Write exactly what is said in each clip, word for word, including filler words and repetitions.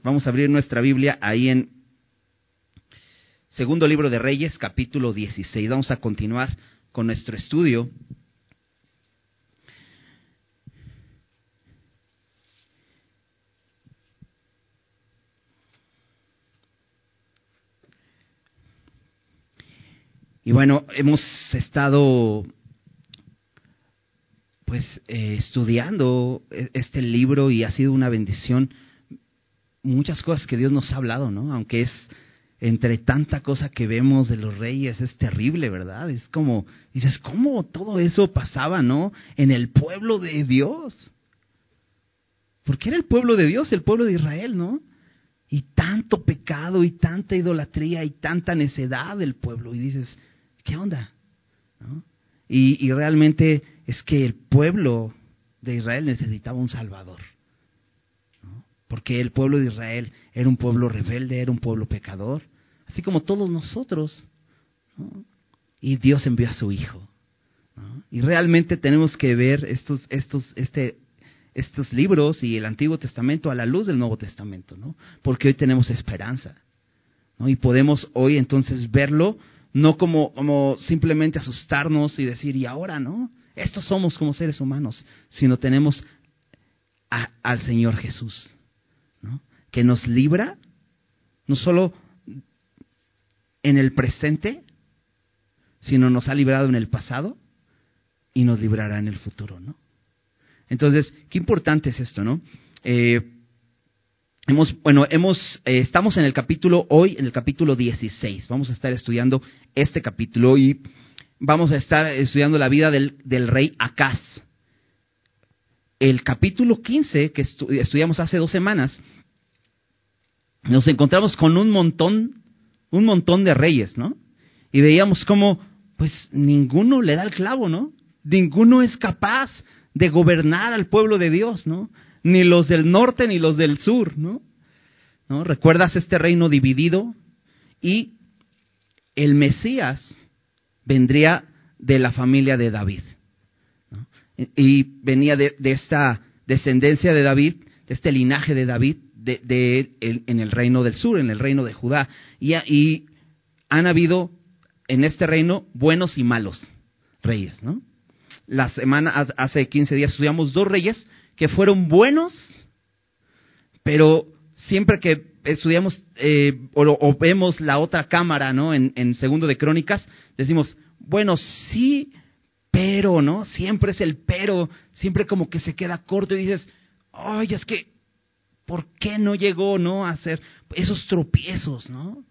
Vamos a abrir nuestra Biblia ahí en Segundo Libro de Reyes, capítulo dieciséis. Vamos a continuar con nuestro estudio. Y bueno, hemos estado pues eh, estudiando este libro y ha sido una bendición. Muchas cosas que Dios nos ha hablado, ¿no? Aunque es entre tanta cosa que vemos de los reyes, es terrible, ¿verdad? Es como, dices, ¿cómo todo eso pasaba, no? En el pueblo de Dios. Porque era el pueblo de Dios, el pueblo de Israel, ¿no? Y tanto pecado y tanta idolatría y tanta necedad del pueblo. Y dices, ¿qué onda? ¿No? Y, y realmente es que el pueblo de Israel necesitaba un Salvador, ¿no? Porque el pueblo de Israel era un pueblo rebelde, era un pueblo pecador, así como todos nosotros, ¿no? Y Dios envió a su Hijo, ¿no? Y realmente tenemos que ver estos, estos, este, estos libros y el Antiguo Testamento a la luz del Nuevo Testamento, ¿no? Porque hoy tenemos esperanza, ¿no? Y podemos hoy entonces verlo no como, como simplemente asustarnos y decir, ¿y ahora, no? Estos somos como seres humanos, sino tenemos a, al Señor Jesús, ¿no? Que nos libra, no solo en el presente, sino nos ha librado en el pasado y nos librará en el futuro, ¿no? Entonces, qué importante es esto, ¿no? Eh, hemos, bueno, hemos, eh, estamos en el capítulo, hoy en el capítulo dieciséis, vamos a estar estudiando este capítulo y vamos a estar estudiando la vida del, del rey Acaz. El capítulo quince, que estu- estudiamos hace dos semanas, nos encontramos con un montón, un montón de reyes, ¿no? Y veíamos cómo, pues, ninguno le da el clavo, ¿no? Ninguno es capaz de gobernar al pueblo de Dios, ¿no? Ni los del norte ni los del sur, ¿no? ¿No? ¿Recuerdas este reino dividido? Y el Mesías vendría de la familia de David, ¿no? Y venía de, de esta descendencia de David, de este linaje de David, de, de el, en el reino del sur, en el reino de Judá. Y, y han habido en este reino buenos y malos reyes, ¿no? La semana, hace quince días estudiamos dos reyes que fueron buenos, pero siempre que estudiamos eh, o, o vemos la otra cámara, ¿no? En, en Segundo de Crónicas, decimos, bueno, sí, pero, ¿no? Siempre es el pero, siempre como que se queda corto y dices, ay, es que, ¿por qué no llegó, no, a hacer esos tropiezos, ¿no?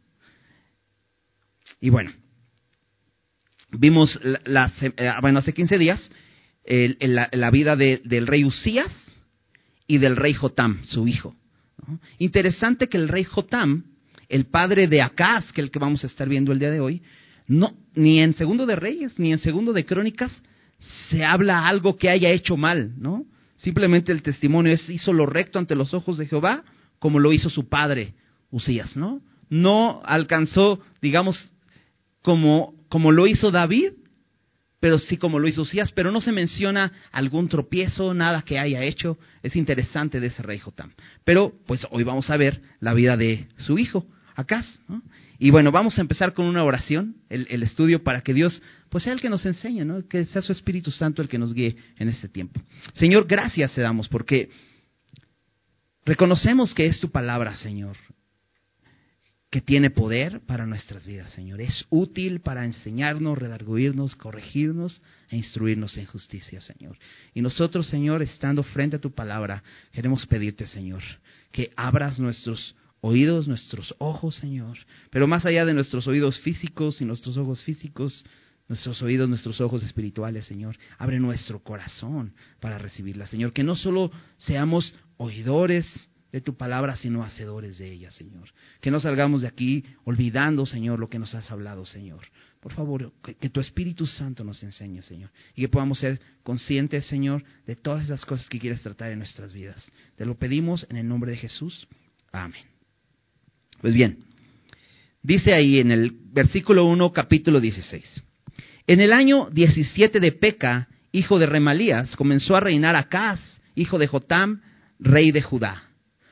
Y bueno, vimos la, la, eh, bueno, hace quince días el, el, la, la vida de, del rey Usías y del rey Jotam, su hijo, ¿no? Interesante que el rey Jotam, el padre de Acaz, que es el que vamos a estar viendo el día de hoy, no, ni en Segundo de Reyes ni en Segundo de Crónicas se habla algo que haya hecho mal, ¿no? Simplemente el testimonio es, hizo lo recto ante los ojos de Jehová, como lo hizo su padre Usías, ¿no? No alcanzó, digamos, como, como lo hizo David, pero sí como lo hizo Usías, pero no se menciona algún tropiezo, nada que haya hecho. Es interesante de ese rey Jotam. Pero pues hoy vamos a ver la vida de su hijo, Acaz, ¿no? Y bueno, vamos a empezar con una oración, el, el estudio, para que Dios pues sea el que nos enseñe, ¿no? Que sea su Espíritu Santo el que nos guíe en este tiempo. Señor, gracias te damos porque reconocemos que es tu palabra, Señor, que tiene poder para nuestras vidas, Señor. Es útil para enseñarnos, redarguirnos, corregirnos e instruirnos en justicia, Señor. Y nosotros, Señor, estando frente a tu palabra, queremos pedirte, Señor, que abras nuestros oídos, nuestros ojos, Señor. Pero más allá de nuestros oídos físicos y nuestros ojos físicos, nuestros oídos, nuestros ojos espirituales, Señor. Abre nuestro corazón para recibirla, Señor. Que no solo seamos oidores de tu palabra, sino hacedores de ella, Señor. Que no salgamos de aquí olvidando, Señor, lo que nos has hablado, Señor. Por favor, que, que tu Espíritu Santo nos enseñe, Señor. Y que podamos ser conscientes, Señor, de todas esas cosas que quieres tratar en nuestras vidas. Te lo pedimos en el nombre de Jesús. Amén. Pues bien, dice ahí en el versículo uno, capítulo dieciséis. En el año diecisiete de Peca, hijo de Remalías, comenzó a reinar Acaz, hijo de Jotam, rey de Judá.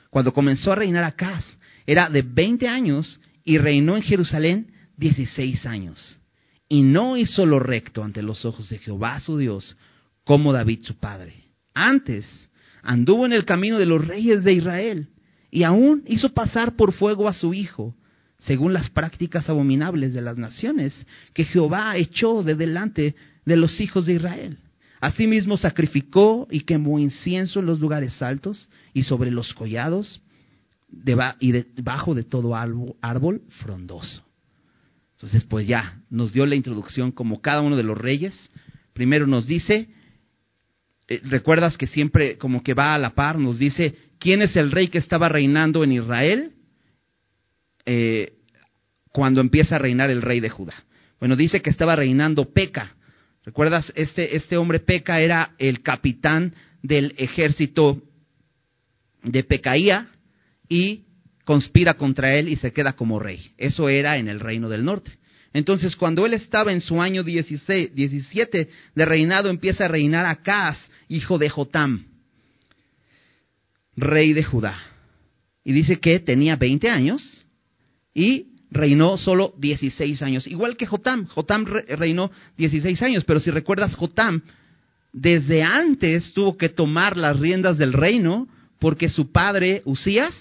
cuando comenzó a reinar Acaz, era de veinte años y reinó en Jerusalén dieciséis años. Y no hizo lo recto ante los ojos de Jehová su Dios, como David su padre. Antes anduvo en el camino de los reyes de Israel, y aún hizo pasar por fuego a su hijo, según las prácticas abominables de las naciones que Jehová echó de delante de los hijos de Israel. Asimismo sacrificó y quemó incienso en los lugares altos y sobre los collados deba- y debajo de todo árbol, árbol frondoso. Entonces, pues ya nos dio la introducción como cada uno de los reyes. Primero nos dice, eh, recuerdas que siempre como que va a la par, nos dice quién es el rey que estaba reinando en Israel eh, cuando empieza a reinar el rey de Judá. Bueno, dice que estaba reinando Peca. ¿Recuerdas? Este, este hombre Peca era el capitán del ejército de Pecaía y conspira contra él y se queda como rey. Eso era en el reino del norte. Entonces, cuando él estaba en su año dieciséis, diecisiete de reinado, empieza a reinar Acaz, hijo de Jotam, rey de Judá. Y dice que tenía veinte años y reinó solo dieciséis años. Igual que Jotam. Jotam re- reinó dieciséis años, pero si recuerdas, Jotam desde antes tuvo que tomar las riendas del reino porque su padre, Usías,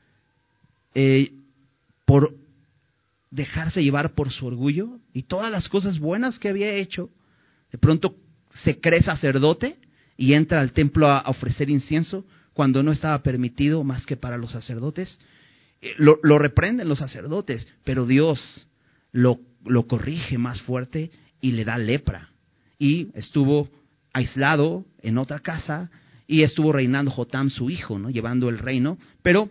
eh, por dejarse llevar por su orgullo y todas las cosas buenas que había hecho, de pronto se cree sacerdote y entra al templo a ofrecer incienso cuando no estaba permitido más que para los sacerdotes. Lo, lo reprenden los sacerdotes, pero Dios lo, lo corrige más fuerte y le da lepra. Y estuvo aislado en otra casa y estuvo reinando Jotam, su hijo, ¿no? Llevando el reino, pero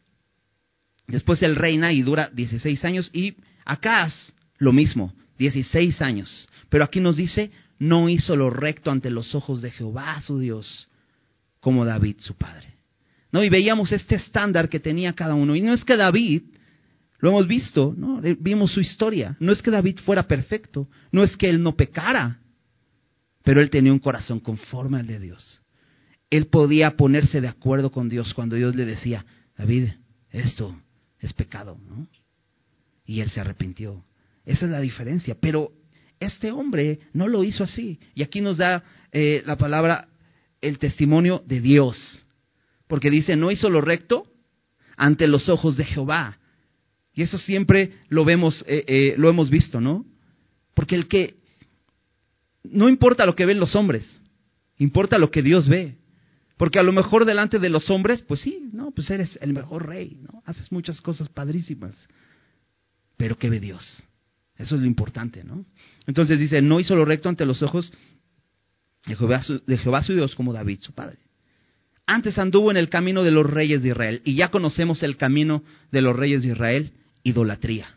después él reina y dura dieciséis años, y Acaz lo mismo, dieciséis años. Pero aquí nos dice, no hizo lo recto ante los ojos de Jehová su Dios, como David su padre. ¿No? Y veíamos este estándar que tenía cada uno. Y no es que David, lo hemos visto, ¿no? Vimos su historia. No es que David fuera perfecto, no es que él no pecara, pero él tenía un corazón conforme al de Dios. Él podía ponerse de acuerdo con Dios cuando Dios le decía, David, esto es pecado, ¿no? Y él se arrepintió. Esa es la diferencia. Pero este hombre no lo hizo así. Y aquí nos da eh, la palabra, el testimonio de Dios. Porque dice, no hizo lo recto ante los ojos de Jehová. Y eso siempre lo vemos, eh, eh, lo hemos visto, ¿no? Porque el que, no importa lo que ven los hombres, importa lo que Dios ve. Porque a lo mejor delante de los hombres, pues sí, no, pues eres el mejor rey, ¿no? Haces muchas cosas padrísimas. Pero ¿qué ve Dios? Eso es lo importante, ¿no? Entonces dice, no hizo lo recto ante los ojos de Jehová, su, de Jehová su Dios, como David su padre. Antes anduvo en el camino de los reyes de Israel. Y ya conocemos el camino de los reyes de Israel, idolatría.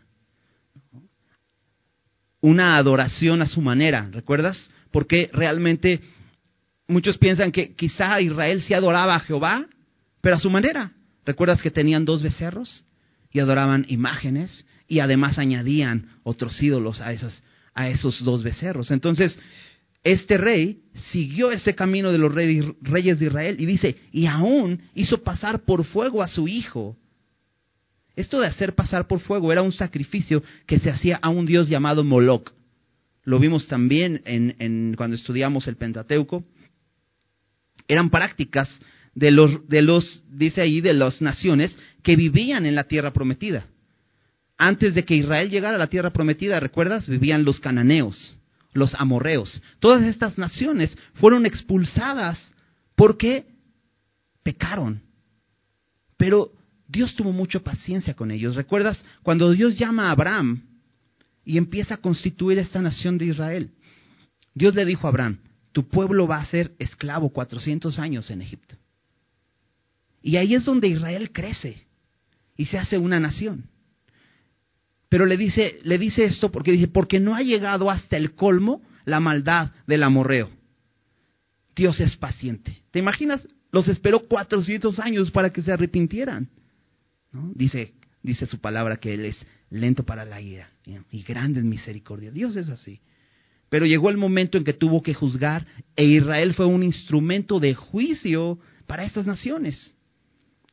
Una adoración a su manera, ¿recuerdas? Porque realmente muchos piensan que quizá Israel sí adoraba a Jehová, pero a su manera. ¿Recuerdas que tenían dos becerros? Y adoraban imágenes y además añadían otros ídolos a, esas, a esos dos becerros. Entonces, este rey siguió ese camino de los reyes de Israel y dice, y aún hizo pasar por fuego a su hijo. Esto de hacer pasar por fuego era un sacrificio que se hacía a un dios llamado Moloc. Lo vimos también en, en cuando estudiamos el Pentateuco. Eran prácticas de los, de los, dice ahí, de las naciones que vivían en la tierra prometida. Antes de que Israel llegara a la tierra prometida, ¿recuerdas? Vivían los cananeos, los amorreos. Todas estas naciones fueron expulsadas porque pecaron. Pero Dios tuvo mucha paciencia con ellos. ¿Recuerdas? Cuando Dios llama a Abraham y empieza a constituir esta nación de Israel, Dios le dijo a Abraham, tu pueblo va a ser esclavo cuatrocientos años en Egipto. Y ahí es donde Israel crece y se hace una nación. Pero le dice, le dice esto porque dice, porque no ha llegado hasta el colmo la maldad del amorreo. Dios es paciente. ¿Te imaginas? Los esperó cuatrocientos años para que se arrepintieran, ¿no? Dice, dice su palabra que Él es lento para la ira y grande en misericordia. Dios es así. Pero llegó el momento en que tuvo que juzgar e Israel fue un instrumento de juicio para estas naciones.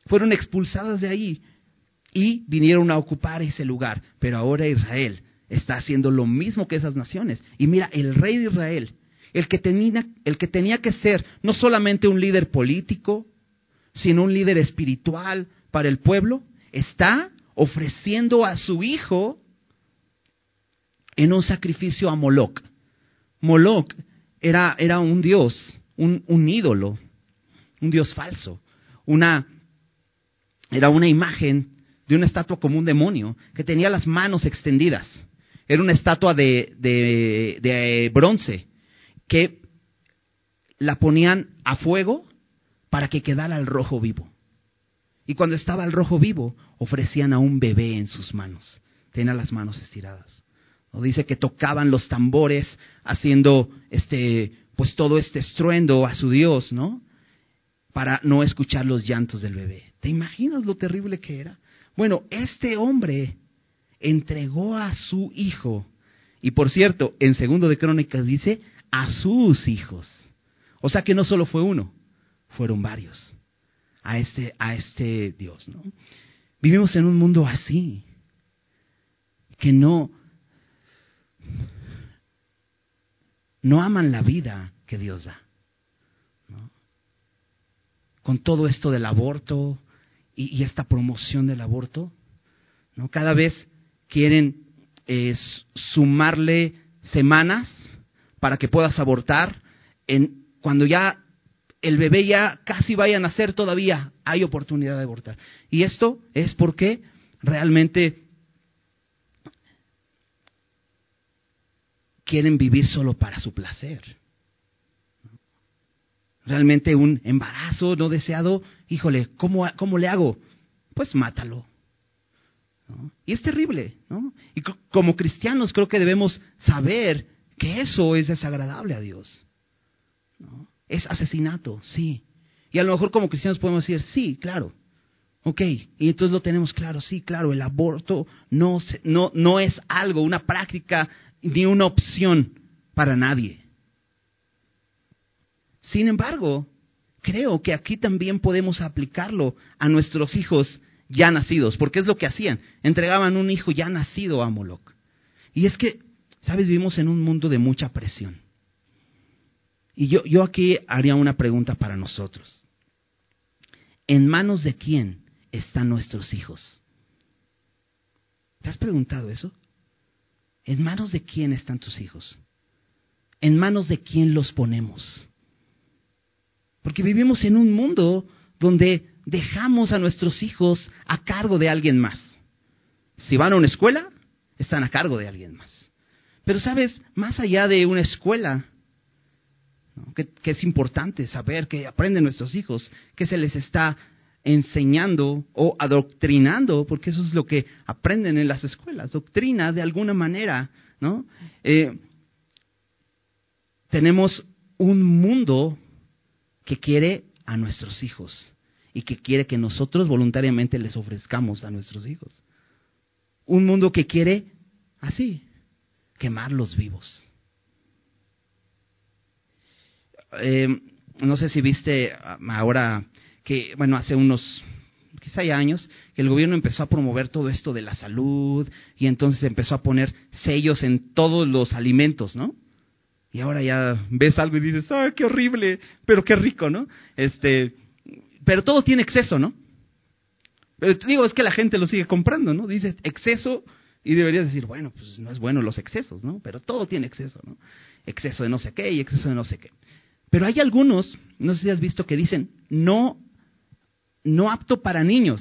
fueron expulsadas de ahí y vinieron a ocupar ese lugar. Pero ahora Israel está haciendo lo mismo que esas naciones. Y mira, el rey de Israel, el que tenía, el que tenía que ser no solamente un líder político, sino un líder espiritual para el pueblo, está ofreciendo a su hijo en un sacrificio a Moloc. Moloc era, era un dios, un, un ídolo, un dios falso, una, era una imagen de una estatua como un demonio que tenía las manos extendidas. Era una estatua de, de, de bronce que la ponían a fuego para que quedara el rojo vivo. Y cuando estaba el rojo vivo, ofrecían a un bebé en sus manos. Tenía las manos estiradas. ¿No? Dice que tocaban los tambores haciendo este, pues todo este estruendo a su Dios, ¿no? Para no escuchar los llantos del bebé. ¿Te imaginas lo terrible que era? Bueno, este hombre entregó a su hijo. Y por cierto, en Segundo de Crónicas dice a sus hijos. O sea que no solo fue uno, fueron varios. A este, a este Dios, ¿no? Vivimos en un mundo así, que no, no aman la vida que Dios da, ¿no? Con todo esto del aborto y, y esta promoción del aborto, ¿no? Cada vez quieren eh, sumarle semanas para que puedas abortar. En, cuando ya el bebé ya casi vaya a nacer, todavía hay oportunidad de abortar. Y esto es porque realmente quieren vivir solo para su placer. Realmente un embarazo no deseado, híjole, ¿cómo, cómo le hago? Pues mátalo, ¿no? Y es terrible, ¿no? Y c- como cristianos creo que debemos saber que eso es desagradable a Dios, ¿no? Es asesinato, sí. Y a lo mejor como cristianos podemos decir, sí, claro, ok. Y entonces lo tenemos claro, sí, claro, el aborto no, se, no, no es algo, una práctica ni una opción para nadie. Sin embargo, creo que aquí también podemos aplicarlo a nuestros hijos ya nacidos, porque es lo que hacían, entregaban un hijo ya nacido a Moloc. Y es que, ¿sabes? Vivimos en un mundo de mucha presión. Y yo, yo aquí haría una pregunta para nosotros. ¿En manos de quién están nuestros hijos? ¿Te has preguntado eso? ¿En manos de quién están tus hijos? ¿En manos de quién los ponemos? Porque vivimos en un mundo donde dejamos a nuestros hijos a cargo de alguien más. Si van a una escuela, están a cargo de alguien más. Pero sabes, más allá de una escuela, ¿no? Que, que es importante saber que aprenden nuestros hijos, que se les está enseñando o adoctrinando, porque eso es lo que aprenden en las escuelas, doctrina de alguna manera, ¿no? Eh, tenemos un mundo que quiere a nuestros hijos y que quiere que nosotros voluntariamente les ofrezcamos a nuestros hijos. Un mundo que quiere, así, quemarlos vivos. Eh, no sé si viste ahora que, bueno, hace unos, quizá ya años, que el gobierno empezó a promover todo esto de la salud y entonces empezó a poner sellos en todos los alimentos, ¿no? Y ahora ya ves algo y dices, ¡ay, qué horrible! Pero qué rico, ¿no? Este, pero todo tiene exceso, ¿no? Pero te digo, es que la gente lo sigue comprando, ¿no? Dice exceso y deberías decir, bueno, pues no es bueno los excesos, ¿no? Pero todo tiene exceso, ¿no? Exceso de no sé qué y exceso de no sé qué. Pero hay algunos, no sé si has visto, que dicen, no, no apto para niños.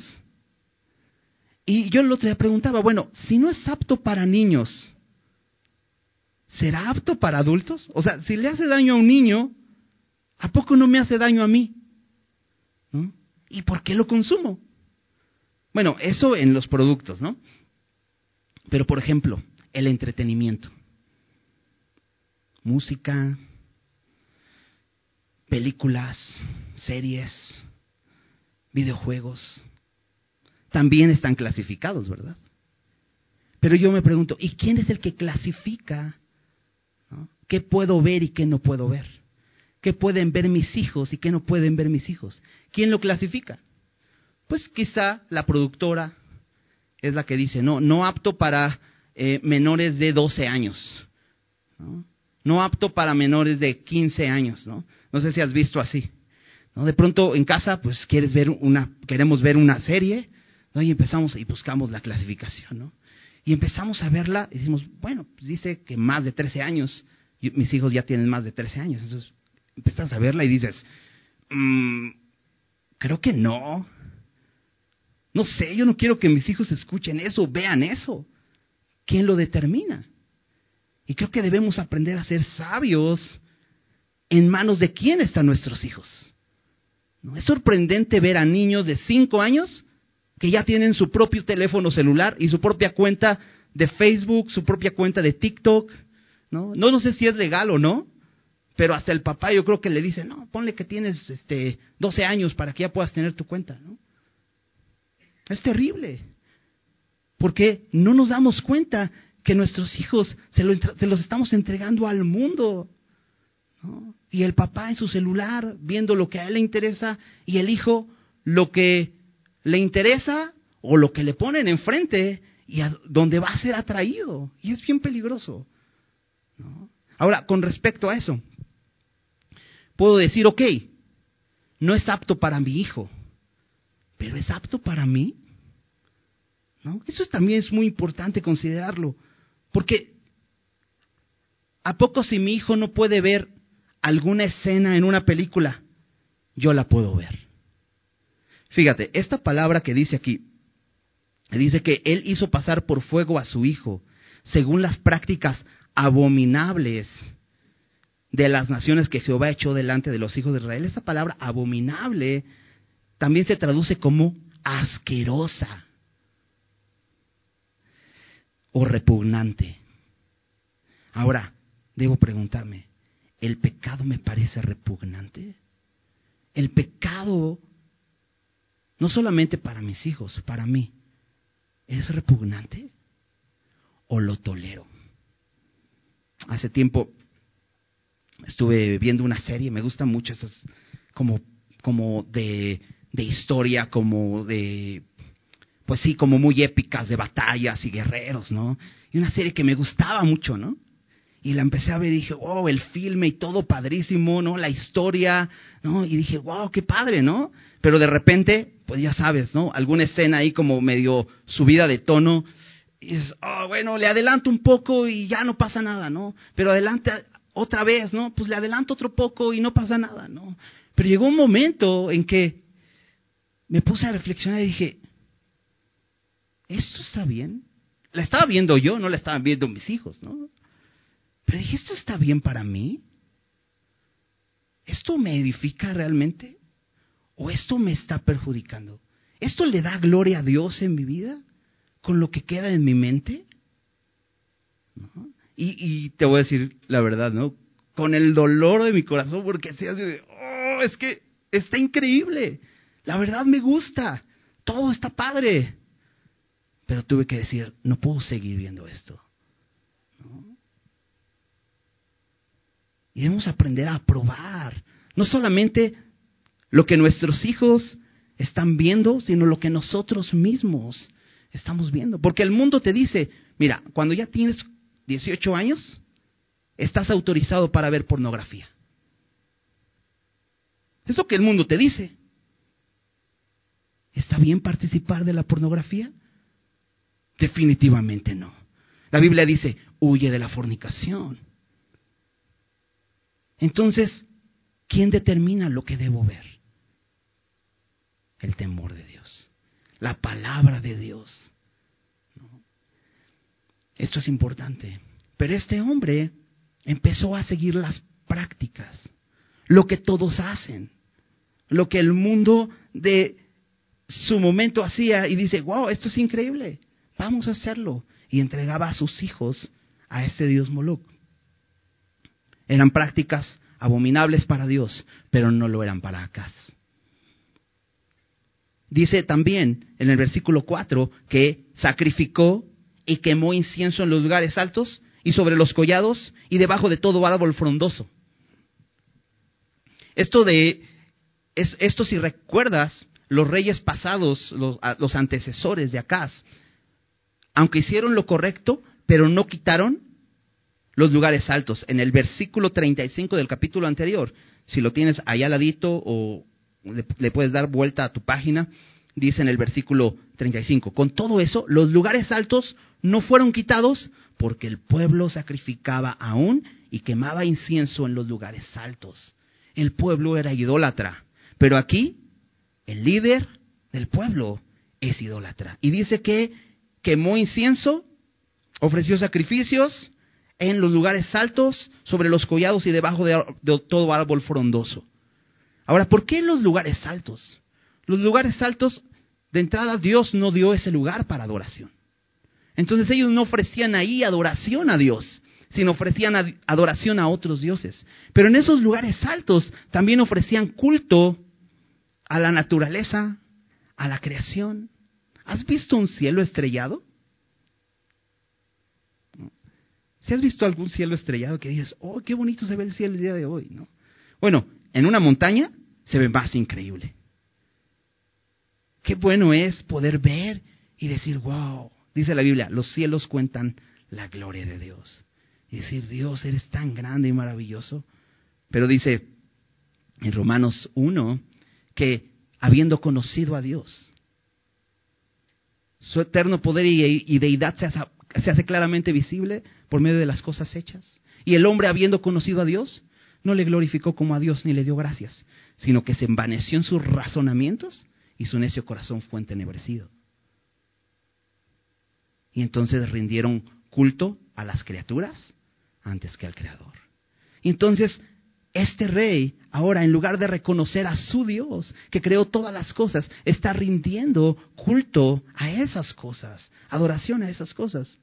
Y yo el otro día preguntaba, bueno, si no es apto para niños, ¿será apto para adultos? O sea, si le hace daño a un niño, ¿a poco no me hace daño a mí? ¿No? ¿Y por qué lo consumo? Bueno, eso en los productos, ¿no? Pero, por ejemplo, el entretenimiento. Música, películas, series, videojuegos, también están clasificados, ¿verdad? Pero yo me pregunto, ¿y quién es el que clasifica, ¿no? ¿Qué puedo ver y qué no puedo ver? ¿Qué pueden ver mis hijos y qué no pueden ver mis hijos? ¿Quién lo clasifica? pues quizá la productora es la que dice, no, no apto para eh, menores de doce años, ¿no? No apto para menores de quince años, ¿no? No sé si has visto así, ¿no? De pronto en casa, pues quieres ver una, queremos ver una serie, ¿no? Y empezamos y buscamos la clasificación, ¿no? Y empezamos a verla y decimos, bueno, pues dice que más de trece años, y mis hijos ya tienen más de trece años, entonces empiezas a verla y dices, mmm, creo que no. No sé, yo no quiero que mis hijos escuchen eso, vean eso. ¿Quién lo determina? Y creo que debemos aprender a ser sabios en manos de quién están nuestros hijos. ¿No? Es sorprendente ver a niños de cinco años que ya tienen su propio teléfono celular y su propia cuenta de Facebook, su propia cuenta de TikTok. No, no, no sé si es legal o no, pero hasta el papá yo creo que le dice, no, ponle que tienes este, doce años para que ya puedas tener tu cuenta, ¿no? Es terrible, porque no nos damos cuenta que nuestros hijos se, lo, se los estamos entregando al mundo, ¿no? Y el papá en su celular viendo lo que a él le interesa y el hijo lo que le interesa o lo que le ponen enfrente y a donde va a ser atraído. Y es bien peligroso, ¿no? Ahora, con respecto a eso, puedo decir, ok, no es apto para mi hijo, pero ¿es apto para mí? ¿No? Eso también es muy importante considerarlo, porque ¿a poco si mi hijo no puede ver alguna escena en una película, yo la puedo ver? Fíjate, esta palabra que dice aquí, dice que él hizo pasar por fuego a su hijo, según las prácticas abominables de las naciones que Jehová echó delante de los hijos de Israel. Esta palabra abominable también se traduce como asquerosa o repugnante. Ahora, debo preguntarme, ¿el pecado me parece repugnante? El pecado, no solamente para mis hijos, para mí, ¿es repugnante o lo tolero? Hace tiempo estuve viendo una serie, me gustan mucho esas como, como de, de historia, como de, pues sí, como muy épicas de batallas y guerreros, ¿no? Y una serie que me gustaba mucho, ¿no? Y la empecé a ver y dije, wow, el filme y todo padrísimo, ¿no? La historia, ¿no? Y dije, wow, qué padre, ¿no? Pero de repente, pues ya sabes, ¿no? Alguna escena ahí como medio subida de tono. Y dices, oh, bueno, le adelanto un poco y ya no pasa nada, ¿no? Pero adelante otra vez, ¿no? Pues le adelanto otro poco y no pasa nada, ¿no? Pero llegó un momento en que me puse a reflexionar y dije, ¿esto está bien? La estaba viendo yo, no la estaban viendo mis hijos, ¿no? Pero dije, ¿esto está bien para mí? ¿Esto me edifica realmente? ¿O esto me está perjudicando? ¿Esto le da gloria a Dios en mi vida? ¿Con lo que queda en mi mente? ¿No? Y, y te voy a decir la verdad, ¿no? Con el dolor de mi corazón, porque se hace de, oh, es que está increíble. La verdad me gusta. Todo está padre. Pero tuve que decir, no puedo seguir viendo esto, ¿no? Y debemos aprender a aprobar, no solamente lo que nuestros hijos están viendo, sino lo que nosotros mismos estamos viendo. Porque el mundo te dice, mira, cuando ya tienes dieciocho años, estás autorizado para ver pornografía. Es lo que el mundo te dice. ¿Está bien participar de la pornografía? Definitivamente no. La Biblia dice, huye de la fornicación. Entonces, ¿quién determina lo que debo ver? El temor de Dios, la palabra de Dios, ¿no? Esto es importante. Pero este hombre empezó a seguir las prácticas, lo que todos hacen, lo que el mundo de su momento hacía y dice, wow, esto es increíble, vamos a hacerlo. Y entregaba a sus hijos a este dios Moloc. Eran prácticas abominables para Dios, pero no lo eran para Acaz. Dice también en el versículo cuatro que sacrificó y quemó incienso en los lugares altos y sobre los collados y debajo de todo árbol frondoso. Esto de es, esto si recuerdas, los reyes pasados, los, los antecesores de Acaz, aunque hicieron lo correcto, pero no quitaron los lugares altos. En el versículo treinta y cinco del capítulo anterior, si lo tienes allá al ladito o le, le puedes dar vuelta a tu página, dice en el versículo treinta y cinco, con todo eso, los lugares altos no fueron quitados porque el pueblo sacrificaba aún y quemaba incienso en los lugares altos. El pueblo era idólatra, pero aquí el líder del pueblo es idólatra. Y dice que quemó incienso, ofreció sacrificios en los lugares altos, sobre los collados y debajo de, de todo árbol frondoso. Ahora, ¿por qué en los lugares altos? Los lugares altos, de entrada, Dios no dio ese lugar para adoración. Entonces ellos no ofrecían ahí adoración a Dios, sino ofrecían ad- adoración a otros dioses. Pero en esos lugares altos también ofrecían culto a la naturaleza, a la creación. ¿Has visto un cielo estrellado? ¿Si has visto algún cielo estrellado que dices, oh, qué bonito se ve el cielo el día de hoy? ¿No? Bueno, en una montaña se ve más increíble. Qué bueno es poder ver y decir, wow, dice la Biblia, los cielos cuentan la gloria de Dios. Y decir, Dios, eres tan grande y maravilloso. Pero dice en Romanos uno que habiendo conocido a Dios, su eterno poder y, y deidad se hace, se hace claramente visible por medio de las cosas hechas. Y el hombre, habiendo conocido a Dios, no le glorificó como a Dios ni le dio gracias, sino que se envaneció en sus razonamientos y su necio corazón fue entenebrecido. Y entonces rindieron culto a las criaturas antes que al Creador. Y entonces este rey, ahora en lugar de reconocer a su Dios, que creó todas las cosas, está rindiendo culto a esas cosas, adoración a esas cosas.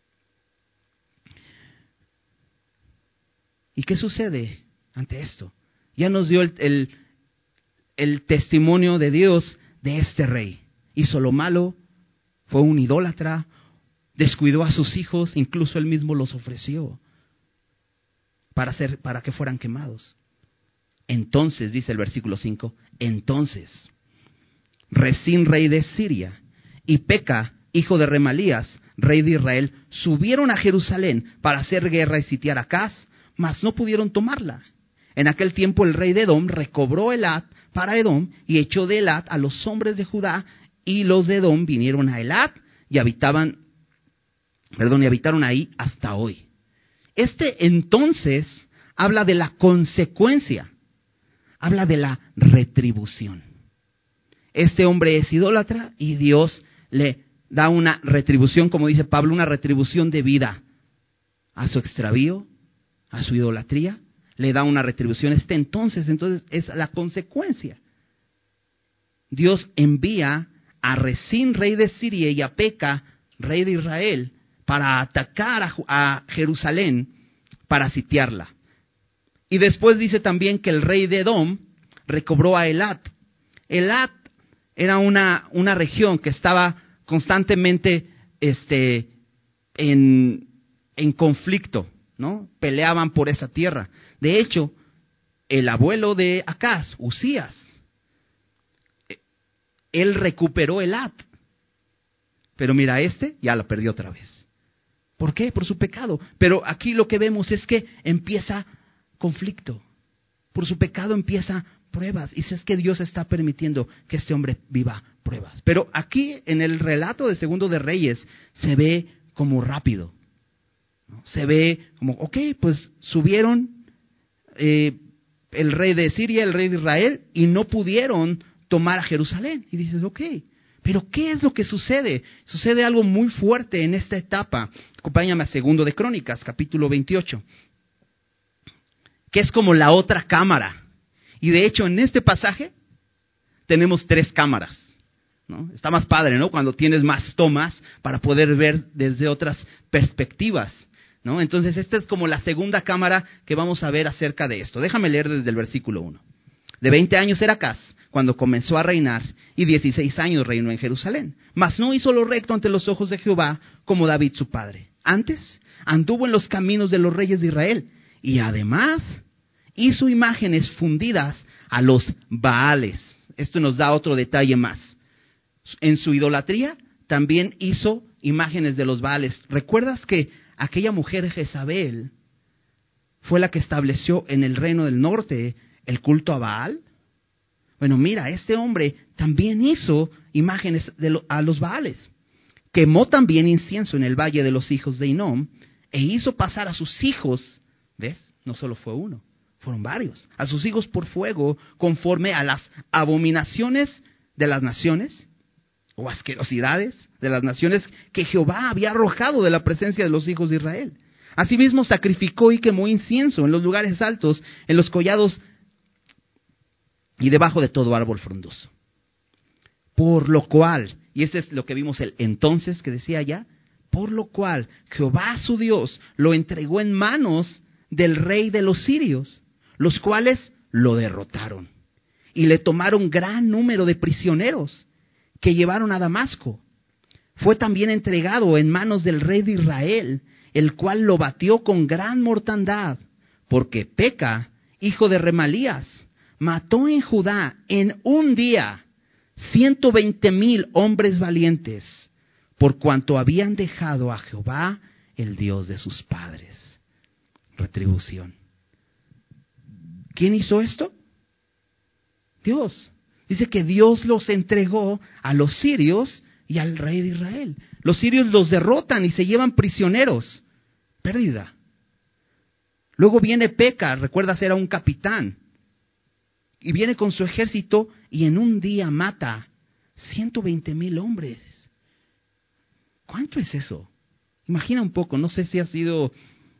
¿Y qué sucede ante esto? Ya nos dio el, el, el testimonio de Dios de este rey. Hizo lo malo, fue un idólatra, descuidó a sus hijos, incluso él mismo los ofreció para, hacer, para que fueran quemados. Entonces, dice el versículo cinco, entonces Resín, rey de Siria, y Peca, hijo de Remalías, rey de Israel, subieron a Jerusalén para hacer guerra y sitiar a Acaz, mas no pudieron tomarla. En aquel tiempo el rey de Edom recobró Elat para Edom y echó de Elat a los hombres de Judá, y los de Edom vinieron a Elat y habitaban, perdón, y habitaron ahí hasta hoy. Este entonces habla de la consecuencia, habla de la retribución. Este hombre es idólatra y Dios le da una retribución, como dice Pablo, una retribución de vida a su extravío, a su idolatría, le da una retribución. Este entonces, entonces es la consecuencia. Dios envía a Resín, rey de Siria, y a Peca, rey de Israel, para atacar a, a Jerusalén, para sitiarla. Y después dice también que el rey de Edom recobró a Elat. Elat era una, una región que estaba constantemente este, en, en conflicto, ¿no? Peleaban por esa tierra. De hecho, el abuelo de Acaz, Usías, él recuperó Elat. Pero mira, este ya lo perdió otra vez. ¿Por qué? Por su pecado. Pero aquí lo que vemos es que empieza conflicto. Por su pecado empieza pruebas. Y si es que Dios está permitiendo que este hombre viva pruebas. Pero aquí en el relato de Segundo de Reyes se ve como rápido. Se ve como, ok, pues subieron eh, el rey de Siria, el rey de Israel, y no pudieron tomar a Jerusalén. Y dices, ok, pero ¿qué es lo que sucede? Sucede algo muy fuerte en esta etapa. Acompáñame a Segundo de Crónicas, capítulo veintiocho, que es como la otra cámara. Y de hecho, en este pasaje tenemos tres cámaras, ¿no? Está más padre, ¿no? Cuando tienes más tomas para poder ver desde otras perspectivas, ¿no? Entonces, esta es como la segunda cámara que vamos a ver acerca de esto. Déjame leer desde el versículo uno. De veinte años era Acaz cuando comenzó a reinar, y dieciséis años reinó en Jerusalén. Mas no hizo lo recto ante los ojos de Jehová como David su padre. Antes anduvo en los caminos de los reyes de Israel, y además hizo imágenes fundidas a los Baales. esto nos da otro detalle más. En su idolatría también hizo imágenes de los Baales. ¿Recuerdas que aquella mujer Jezabel fue la que estableció en el reino del norte el culto a Baal? Bueno, mira, este hombre también hizo imágenes de lo, a los Baales. Quemó también incienso en el valle de los hijos de Hinnom e hizo pasar a sus hijos, ¿ves? No solo fue uno, fueron varios, a sus hijos por fuego conforme a las abominaciones de las naciones o asquerosidades de las naciones que Jehová había arrojado de la presencia de los hijos de Israel. Asimismo sacrificó y quemó incienso en los lugares altos, en los collados y debajo de todo árbol frondoso. Por lo cual, y este es lo que vimos el entonces que decía allá, por lo cual Jehová su Dios lo entregó en manos del rey de los sirios, los cuales lo derrotaron y le tomaron gran número de prisioneros que llevaron a Damasco. Fue también entregado en manos del rey de Israel, el cual lo batió con gran mortandad, porque Peca, hijo de Remalías, mató en Judá en un día ciento veinte mil hombres valientes, por cuanto habían dejado a Jehová, el Dios de sus padres. Retribución. ¿Quién hizo esto? Dios. Dice que Dios los entregó a los sirios y al rey de Israel. Los sirios los derrotan y se llevan prisioneros. Pérdida. Luego viene Peca, recuerdas, era un capitán. Y viene con su ejército y en un día mata ciento veinte mil hombres. ¿Cuánto es eso? Imagina un poco, no sé si has ido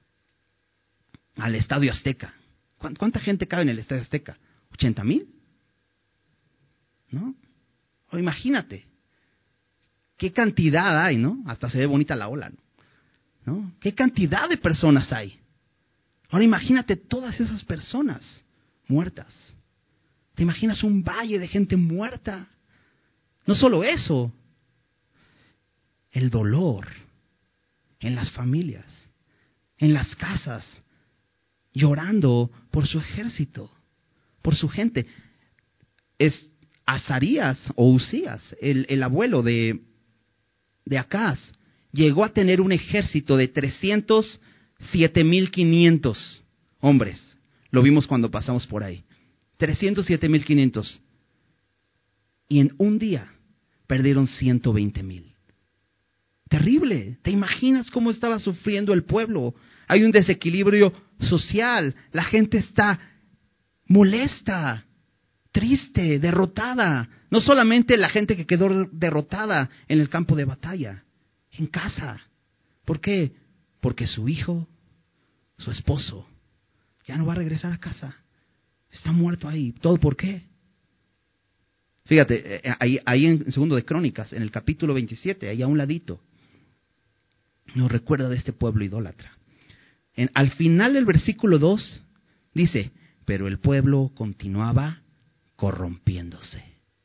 al Estadio Azteca. ¿Cuánta gente cabe en el Estadio Azteca? ¿ochenta mil? ¿No? O imagínate. ¿Qué cantidad hay, no? Hasta se ve bonita la ola, ¿no? ¿No? ¿Qué cantidad de personas hay? Ahora imagínate todas esas personas muertas. ¿Te imaginas un valle de gente muerta? No solo eso, el dolor en las familias, en las casas, llorando por su ejército, por su gente. Es Azarías o Usías, el, el abuelo de, de Acaz, llegó a tener un ejército de trescientos siete mil quinientos hombres. Lo vimos cuando pasamos por ahí. trescientos siete mil quinientos. Y en un día perdieron ciento veinte mil. Terrible. ¿Te imaginas cómo estaba sufriendo el pueblo? Hay un desequilibrio social. La gente está molesta, triste, derrotada. No solamente la gente que quedó derrotada en el campo de batalla, en casa. ¿Por qué? Porque su hijo, su esposo, ya no va a regresar a casa. Está muerto ahí. ¿Todo por qué? Fíjate, ahí, ahí en segundo de Crónicas, en el capítulo veintisiete, ahí a un ladito, nos recuerda de este pueblo idólatra. En, al final del versículo dos, dice, pero el pueblo continuaba corrompiéndose.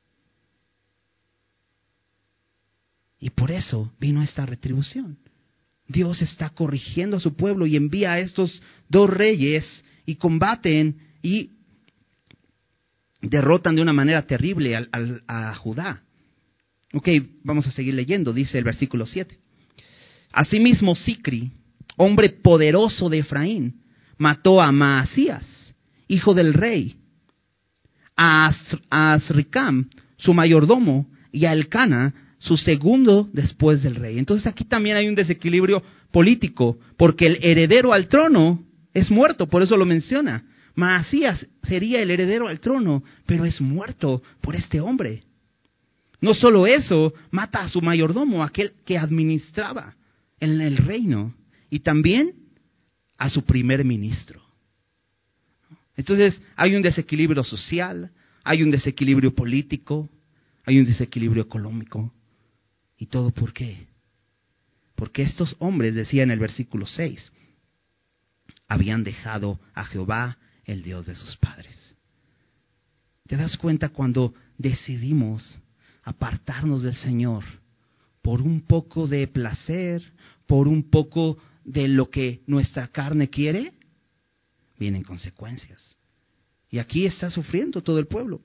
Y por eso vino esta retribución. Dios está corrigiendo a su pueblo y envía a estos dos reyes y combaten y derrotan de una manera terrible al, al, a Judá. Ok, vamos a seguir leyendo, dice el versículo siete. Asimismo, Sicri, hombre poderoso de Efraín, mató a Maasías, hijo del rey, a, As, a Azricam, su mayordomo, y a Elcana, su segundo después del rey. Entonces aquí también hay un desequilibrio político, porque el heredero al trono es muerto, por eso lo menciona. Maasías sería el heredero al trono, pero es muerto por este hombre. No solo eso, mata a su mayordomo, aquel que administraba en el reino, y también a su primer ministro. Entonces hay un desequilibrio social, hay un desequilibrio político, hay un desequilibrio económico. ¿Y todo por qué? Porque estos hombres, decía en el versículo seis, habían dejado a Jehová, el Dios de sus padres. ¿Te das cuenta cuando decidimos apartarnos del Señor por un poco de placer, por un poco de lo que nuestra carne quiere? Vienen consecuencias. Y aquí está sufriendo todo el pueblo.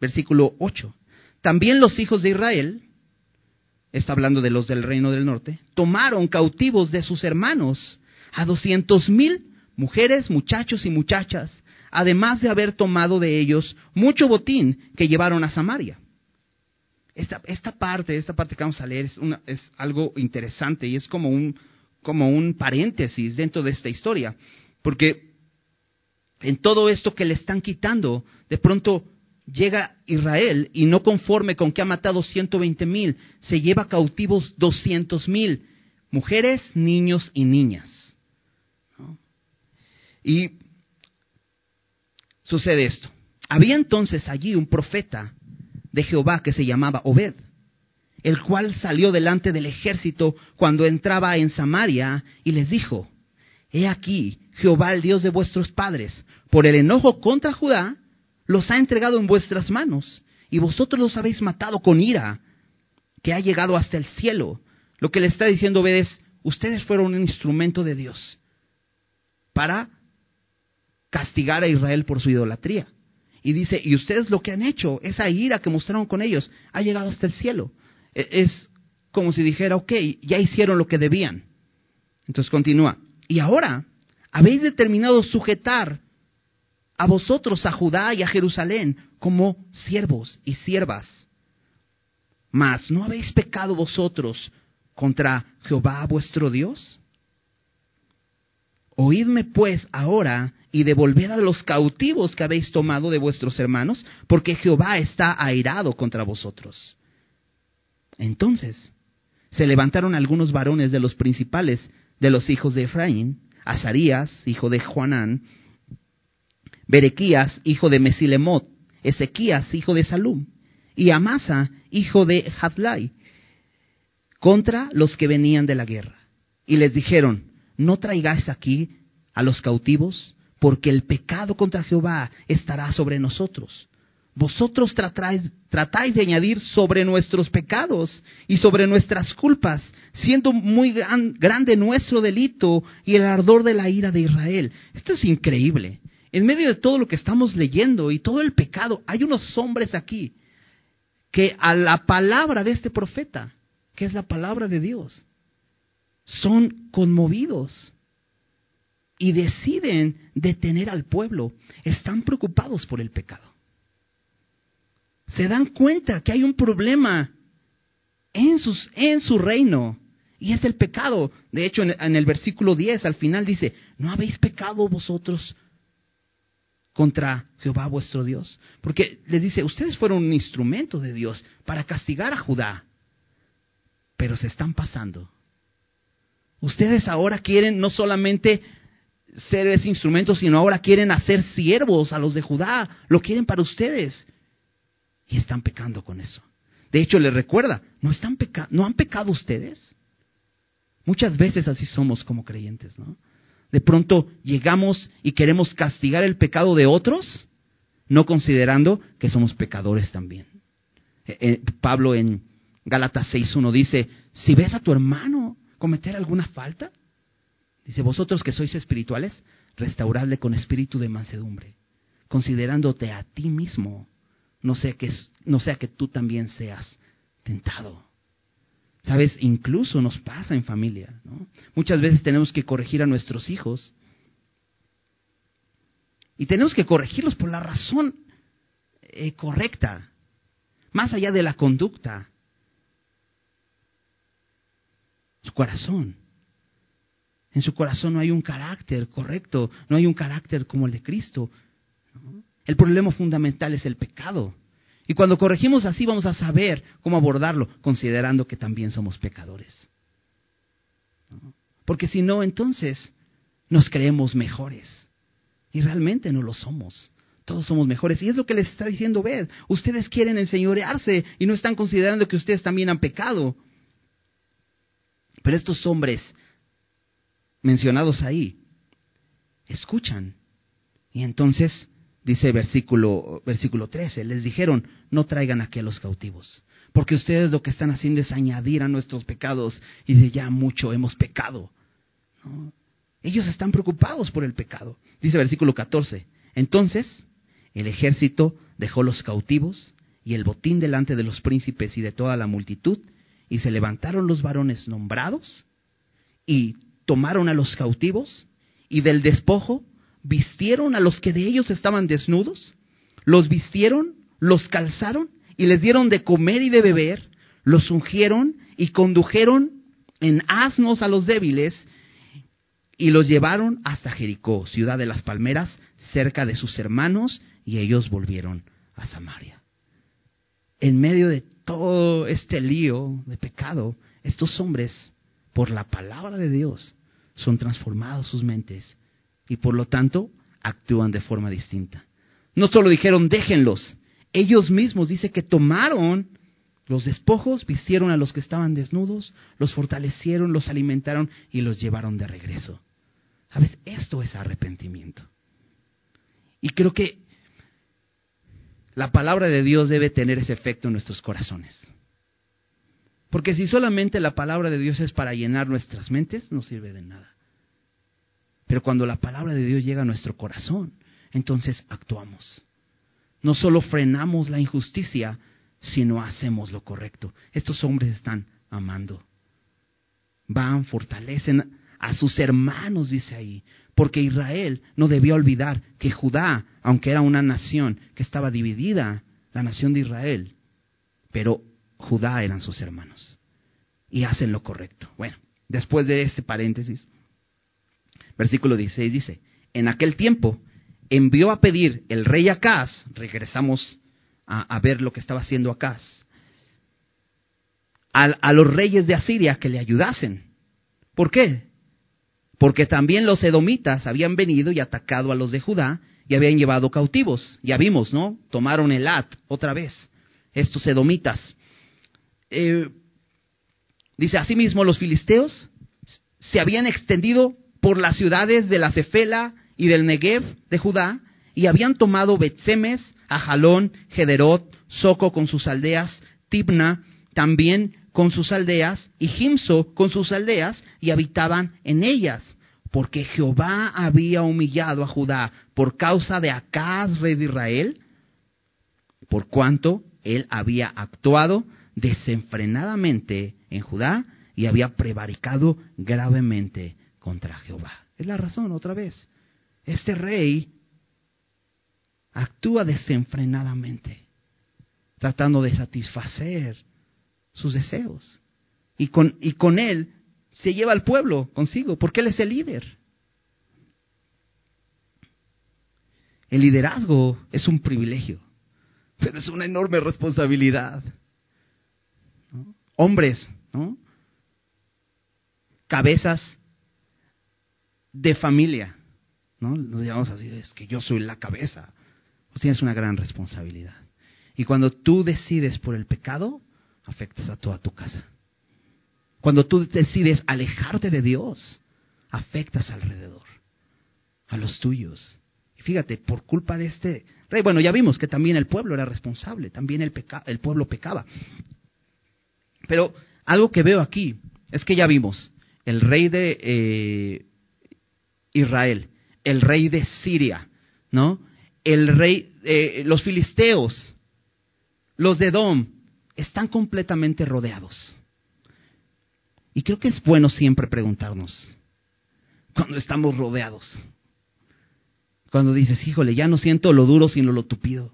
versículo ocho. También los hijos de Israel, está hablando de los del reino del norte, tomaron cautivos de sus hermanos a doscientos mil mujeres, muchachos y muchachas, además de haber tomado de ellos mucho botín que llevaron a Samaria. Esta, esta parte, esta parte que vamos a leer es, una, es algo interesante y es como un, como un paréntesis dentro de esta historia, porque en todo esto que le están quitando, de pronto llega Israel y no conforme con que ha matado ciento veinte mil, se lleva cautivos doscientos mil, mujeres, niños y niñas. ¿No? Y sucede esto. Había entonces allí un profeta de Jehová que se llamaba Obed, el cual salió delante del ejército cuando entraba en Samaria y les dijo: He aquí, Jehová, el Dios de vuestros padres, por el enojo contra Judá, los ha entregado en vuestras manos, y vosotros los habéis matado con ira, que ha llegado hasta el cielo. Lo que le está diciendo Obed es: ustedes fueron un instrumento de Dios para castigar a Israel por su idolatría. Y dice, y ustedes lo que han hecho, esa ira que mostraron con ellos, ha llegado hasta el cielo. Es como si dijera, ok, ya hicieron lo que debían. Entonces continúa. Y ahora habéis determinado sujetar a vosotros, a Judá y a Jerusalén, como siervos y siervas. Mas, ¿no habéis pecado vosotros contra Jehová vuestro Dios? Oídme pues ahora y devolved a los cautivos que habéis tomado de vuestros hermanos, porque Jehová está airado contra vosotros. Entonces se levantaron algunos varones de los principales de los hijos de Efraín, Azarías, hijo de Joanán, Berequías, hijo de Mesilemot, Ezequías, hijo de Salum, y Amasa, hijo de Hadlai, contra los que venían de la guerra. Y les dijeron: no traigáis aquí a los cautivos, porque el pecado contra Jehová estará sobre nosotros. Vosotros tratáis, tratáis de añadir sobre nuestros pecados y sobre nuestras culpas, siendo muy gran, grande nuestro delito y el ardor de la ira de Israel. Esto es increíble. En medio de todo lo que estamos leyendo y todo el pecado, hay unos hombres aquí que a la palabra de este profeta, que es la palabra de Dios, son conmovidos y deciden detener al pueblo. Están preocupados por el pecado. Se dan cuenta que hay un problema en, sus, en su reino, y es el pecado. De hecho, en, en el versículo diez, al final dice: ¿no habéis pecado vosotros contra Jehová vuestro Dios? Porque les dice, ustedes fueron un instrumento de Dios para castigar a Judá, pero se están pasando. Ustedes ahora quieren no solamente ser ese instrumento, sino ahora quieren hacer siervos a los de Judá. Lo quieren para ustedes. Y están pecando con eso. De hecho, les recuerda, ¿no están peca- ¿no han pecado ustedes? Muchas veces así somos como creyentes, ¿no? De pronto llegamos y queremos castigar el pecado de otros, no considerando que somos pecadores también. Eh, eh, Pablo en Gálatas seis uno dice: si ves a tu hermano cometer alguna falta, dice, vosotros que sois espirituales, restauradle con espíritu de mansedumbre, considerándote a ti mismo, no sea que, no sea que tú también seas tentado. ¿Sabes? Incluso nos pasa en familia, ¿no? Muchas veces tenemos que corregir a nuestros hijos. Y tenemos que corregirlos por la razón eh, correcta, más allá de la conducta. Su corazón. En su corazón no hay un carácter correcto, no hay un carácter como el de Cristo, ¿no? El problema fundamental es el pecado. Y cuando corregimos así, vamos a saber cómo abordarlo, considerando que también somos pecadores, ¿no? Porque si no, entonces nos creemos mejores. Y realmente no lo somos. Todos somos mejores. Y es lo que les está diciendo Obed. Ustedes quieren enseñorearse y no están considerando que ustedes también han pecado. Pero estos hombres mencionados ahí escuchan. Y entonces dice versículo, versículo trece, les dijeron: no traigan aquí a los cautivos, porque ustedes lo que están haciendo es añadir a nuestros pecados, y de ya mucho hemos pecado, ¿no? Ellos están preocupados por el pecado. Dice versículo catorce, entonces el ejército dejó los cautivos y el botín delante de los príncipes y de toda la multitud, y se levantaron los varones nombrados y tomaron a los cautivos, y del despojo vistieron a los que de ellos estaban desnudos, los vistieron, los calzaron y les dieron de comer y de beber, los ungieron y condujeron en asnos a los débiles, y los llevaron hasta Jericó, ciudad de las palmeras, cerca de sus hermanos, y ellos volvieron a Samaria. En medio de todo este lío de pecado, estos hombres, por la palabra de Dios, son transformados sus mentes y por lo tanto actúan de forma distinta. No solo dijeron déjenlos, ellos mismos dice que tomaron los despojos, vistieron a los que estaban desnudos, los fortalecieron, los alimentaron y los llevaron de regreso. ¿Sabes? Esto es arrepentimiento. Y creo que la palabra de Dios debe tener ese efecto en nuestros corazones. Porque si solamente la palabra de Dios es para llenar nuestras mentes, no sirve de nada. Pero cuando la palabra de Dios llega a nuestro corazón, entonces actuamos. No solo frenamos la injusticia, sino hacemos lo correcto. Estos hombres están amando. Van, fortalecen a sus hermanos, dice ahí. Porque Israel no debió olvidar que Judá, aunque era una nación que estaba dividida, la nación de Israel, pero Judá eran sus hermanos. Y hacen lo correcto. Bueno, después de este paréntesis, versículo dieciséis dice, en aquel tiempo envió a pedir el rey Acaz, regresamos a, a ver lo que estaba haciendo Acaz, a, a los reyes de Asiria que le ayudasen. ¿Por qué? Porque también los edomitas habían venido y atacado a los de Judá y habían llevado cautivos. Ya vimos, ¿no? Tomaron Elat otra vez, estos edomitas. Eh, dice, asimismo los filisteos se habían extendido por las ciudades de la Cefela y del Negev de Judá y habían tomado Bet-Semes, Ajalón, Gederot, Soco con sus aldeas, Tibna también con sus aldeas, y Gimso con sus aldeas, y habitaban en ellas, porque Jehová había humillado a Judá por causa de Acaz, rey de Israel, por cuanto él había actuado desenfrenadamente en Judá y había prevaricado gravemente contra Jehová. Es la razón, otra vez. Este rey actúa desenfrenadamente, tratando de satisfacer sus deseos. Y con, y con él se lleva al pueblo consigo, porque él es el líder. El liderazgo es un privilegio, pero es una enorme responsabilidad. ¿No? Hombres, ¿no? Cabezas de familia, ¿no? Nos llamamos así, es que yo soy la cabeza. Pues tienes una gran responsabilidad. Y cuando tú decides por el pecado, afectas a toda tu casa. Cuando tú decides alejarte de Dios, afectas alrededor, a los tuyos. Y fíjate, por culpa de este rey, bueno, ya vimos que también el pueblo era responsable, también el, peca, el pueblo pecaba. Pero algo que veo aquí es que ya vimos el rey de eh, Israel, el rey de Siria, ¿no? El rey, eh, los filisteos, los de Edom, están completamente rodeados. Y creo que es bueno siempre preguntarnos, cuando estamos rodeados, cuando dices, híjole, ya no siento lo duro sino lo tupido.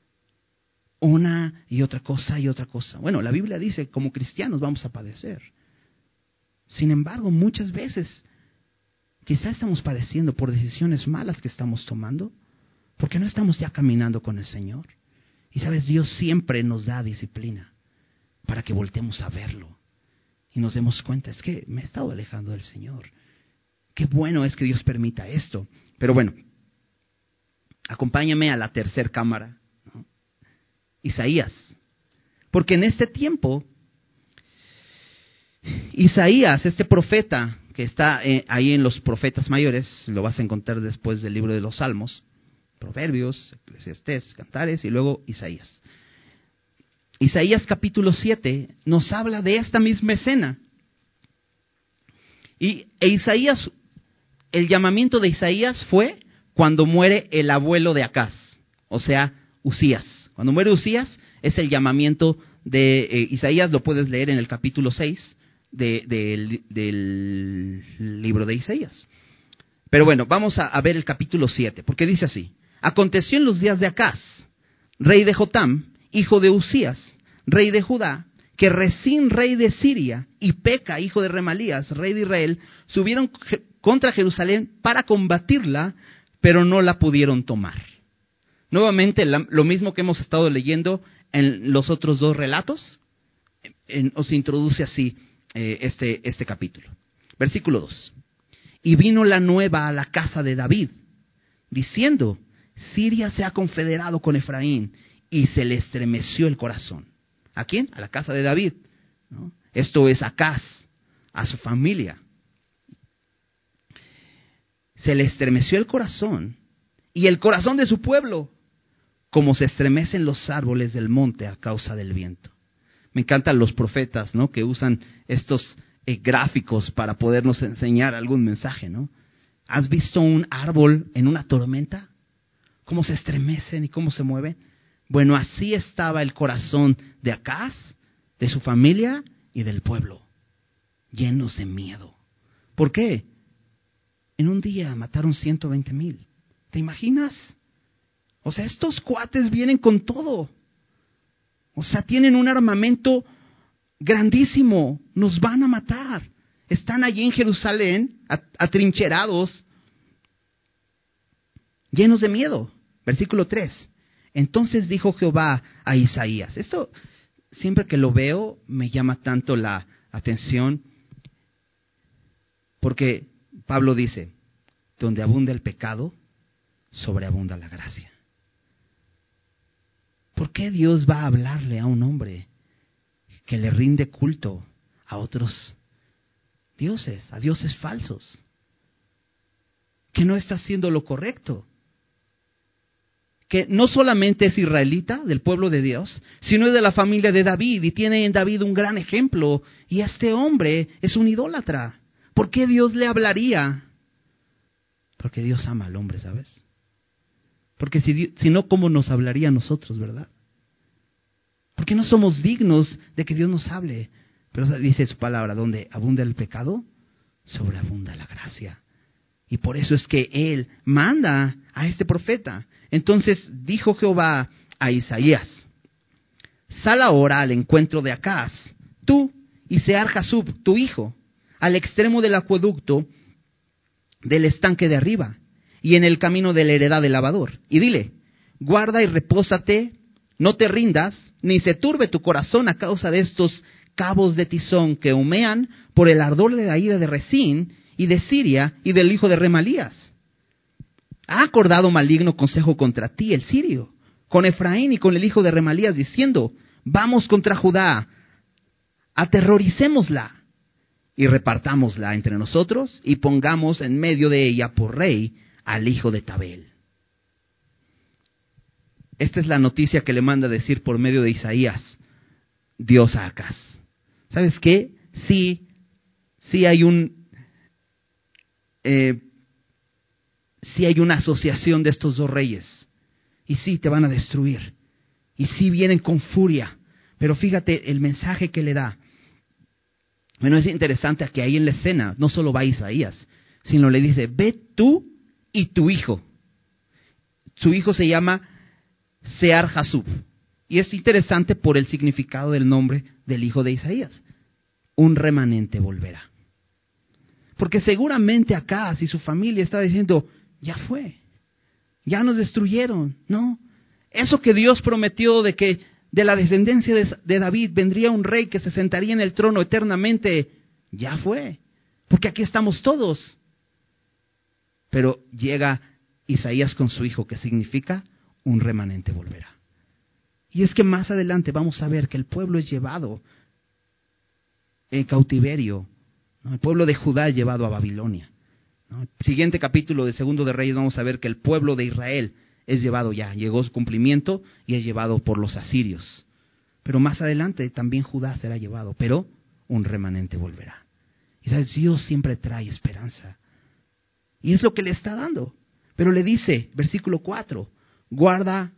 Una y otra cosa y otra cosa. Bueno, la Biblia dice, como cristianos vamos a padecer. Sin embargo, muchas veces, quizás estamos padeciendo por decisiones malas que estamos tomando, porque no estamos ya caminando con el Señor. Y sabes, Dios siempre nos da disciplina para que voltemos a verlo y nos demos cuenta, es que me he estado alejando del Señor. Qué bueno es que Dios permita esto. Pero bueno, acompáñame a la tercer cámara, ¿no? Isaías. Porque en este tiempo, Isaías, este profeta que está eh, ahí en los profetas mayores, lo vas a encontrar después del libro de los Salmos, Proverbios, Eclesiastés, Cantares y luego Isaías. Isaías capítulo siete nos habla de esta misma escena. Y e Isaías, el llamamiento de Isaías fue cuando muere el abuelo de Acaz, o sea, Usías. Cuando muere Usías es el llamamiento de eh, Isaías, lo puedes leer en el capítulo seis de, de, del libro de Isaías. Pero bueno, vamos a, a ver el capítulo siete, porque dice así: aconteció en los días de Acaz, rey de Jotam, hijo de Usías, rey de Judá, que Resín, rey de Siria, y Peca, hijo de Remalías, rey de Israel, subieron contra Jerusalén para combatirla, pero no la pudieron tomar. Nuevamente, la, lo mismo que hemos estado leyendo en los otros dos relatos, en, os introduce así eh, este, este capítulo. Versículo dos. Y vino la nueva a la casa de David, diciendo: Siria se ha confederado con Efraín, y se le estremeció el corazón. ¿A quién? A la casa de David, ¿no? Esto es Acaz, a su familia. Se le estremeció el corazón y el corazón de su pueblo, como se estremecen los árboles del monte a causa del viento. Me encantan los profetas, ¿no?, que usan estos eh, gráficos para podernos enseñar algún mensaje, ¿no? ¿Has visto un árbol en una tormenta? ¿Cómo se estremecen y cómo se mueven? Bueno, así estaba el corazón de Acaz, de su familia y del pueblo, llenos de miedo. ¿Por qué? En un día mataron ciento veinte mil. ¿Te imaginas? O sea, estos cuates vienen con todo. O sea, tienen un armamento grandísimo. Nos van a matar. Están allí en Jerusalén, atrincherados, llenos de miedo. Versículo tres. Entonces dijo Jehová a Isaías. Esto, siempre que lo veo, me llama tanto la atención, porque Pablo dice: donde abunda el pecado, sobreabunda la gracia. ¿Por qué Dios va a hablarle a un hombre que le rinde culto a otros dioses, a dioses falsos, que no está haciendo lo correcto? Que no solamente es israelita del pueblo de Dios, sino es de la familia de David, y tiene en David un gran ejemplo, y este hombre es un idólatra. ¿Por qué Dios le hablaría? Porque Dios ama al hombre, ¿sabes? Porque si, si no, ¿cómo nos hablaría a nosotros, verdad? Porque no somos dignos de que Dios nos hable. Pero dice su palabra: donde abunda el pecado, sobreabunda la gracia. Y por eso es que Él manda a este profeta. Entonces dijo Jehová a Isaías: sal ahora al encuentro de Acaz, tú y Sear-Jasub, tu hijo, al extremo del acueducto del estanque de arriba, y en el camino de la heredad del lavador. Y dile: guarda y repósate, no te rindas, ni se turbe tu corazón a causa de estos cabos de tizón que humean por el ardor de la ira de Resín y de Siria y del hijo de Remalías. Ha acordado maligno consejo contra ti el sirio, con Efraín y con el hijo de Remalías, diciendo: vamos contra Judá, aterroricémosla y repartámosla entre nosotros, y pongamos en medio de ella por rey al hijo de Tabel. Esta es la noticia que le manda decir por medio de Isaías Dios a Acaz. ¿Sabes qué? Sí, sí hay un, eh, sí hay una asociación de estos dos reyes, y sí te van a destruir, y sí vienen con furia. Pero fíjate el mensaje que le da. Bueno, es interesante que ahí en la escena no solo va Isaías, sino le dice: ve tú y tu hijo. Su hijo se llama Sear-Jasub. Y es interesante por el significado del nombre del hijo de Isaías. Un remanente volverá. Porque seguramente Acaz y su familia está diciendo: ya fue, ya nos destruyeron. No, eso que Dios prometió de que de la descendencia de, de David vendría un rey que se sentaría en el trono eternamente, ya fue, porque aquí estamos todos. Pero llega Isaías con su hijo, que significa un remanente volverá. Y es que más adelante vamos a ver que el pueblo es llevado en cautiverio, ¿no? El pueblo de Judá es llevado a Babilonia, ¿no? El siguiente capítulo de Segundo de Reyes vamos a ver que el pueblo de Israel es llevado ya, llegó su cumplimiento y es llevado por los asirios. Pero más adelante también Judá será llevado, pero un remanente volverá. Y sabes, Dios siempre trae esperanza. Y es lo que le está dando. Pero le dice, versículo cuatro, guarda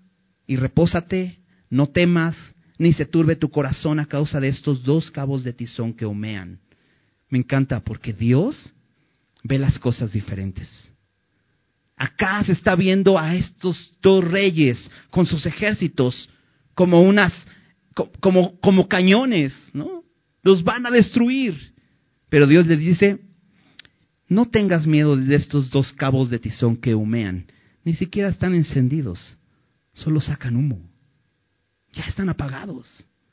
y repósate, no temas, ni se turbe tu corazón a causa de estos dos cabos de tizón que humean. Me encanta porque Dios ve las cosas diferentes. Acá se está viendo a estos dos reyes con sus ejércitos como unas, como, como cañones, ¿no? Los van a destruir. Pero Dios les dice, no tengas miedo de estos dos cabos de tizón que humean. Ni siquiera están encendidos, solo sacan humo. Ya están apagados.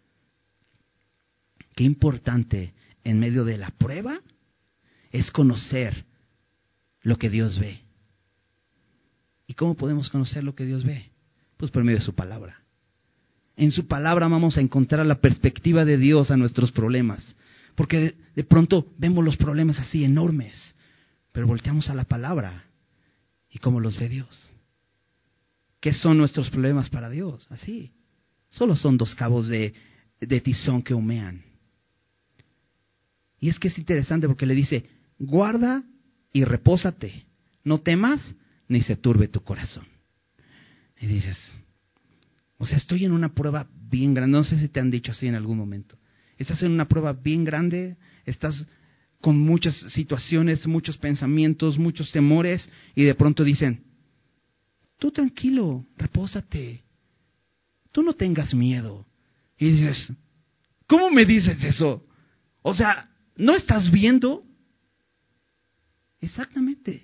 Qué importante en medio de la prueba es conocer lo que Dios ve. ¿Y cómo podemos conocer lo que Dios ve? Pues por medio de su palabra. En su palabra vamos a encontrar la perspectiva de Dios a nuestros problemas. Porque de, de pronto vemos los problemas así enormes, pero volteamos a la palabra y cómo los ve Dios. ¿Qué son nuestros problemas para Dios? Así. Solo son dos cabos de, de tizón que humean. Y es que es interesante porque le dice, guarda y repósate, no temas ni se turbe tu corazón. Y dices, o sea, estoy en una prueba bien grande, no sé si te han dicho así en algún momento. Estás en una prueba bien grande, estás con muchas situaciones, muchos pensamientos, muchos temores, y de pronto dicen, tú tranquilo, repósate, tú no tengas miedo. Y dices, ¿cómo me dices eso? O sea, ¿no estás viendo? Exactamente.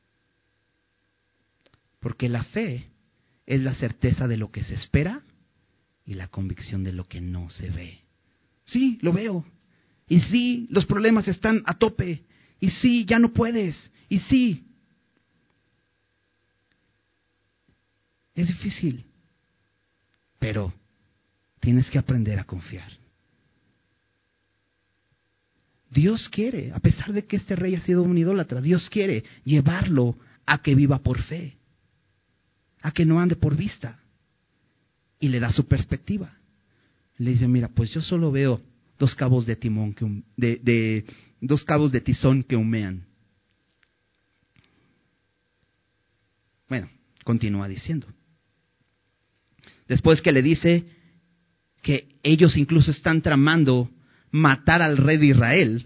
Porque la fe es la certeza de lo que se espera y la convicción de lo que no se ve. Sí, lo veo. Y sí, los problemas están a tope. Y sí, ya no puedes. Y sí. Es difícil. Pero tienes que aprender a confiar. Dios quiere, a pesar de que este rey ha sido un idólatra, Dios quiere llevarlo a que viva por fe, a que no ande por vista. Y le da su perspectiva. Le dice, mira, pues yo solo veo dos cabos de timón, que, de, de, dos cabos de tizón que humean. Bueno, continúa diciendo. Después que le dice que ellos incluso están tramando matar al rey de Israel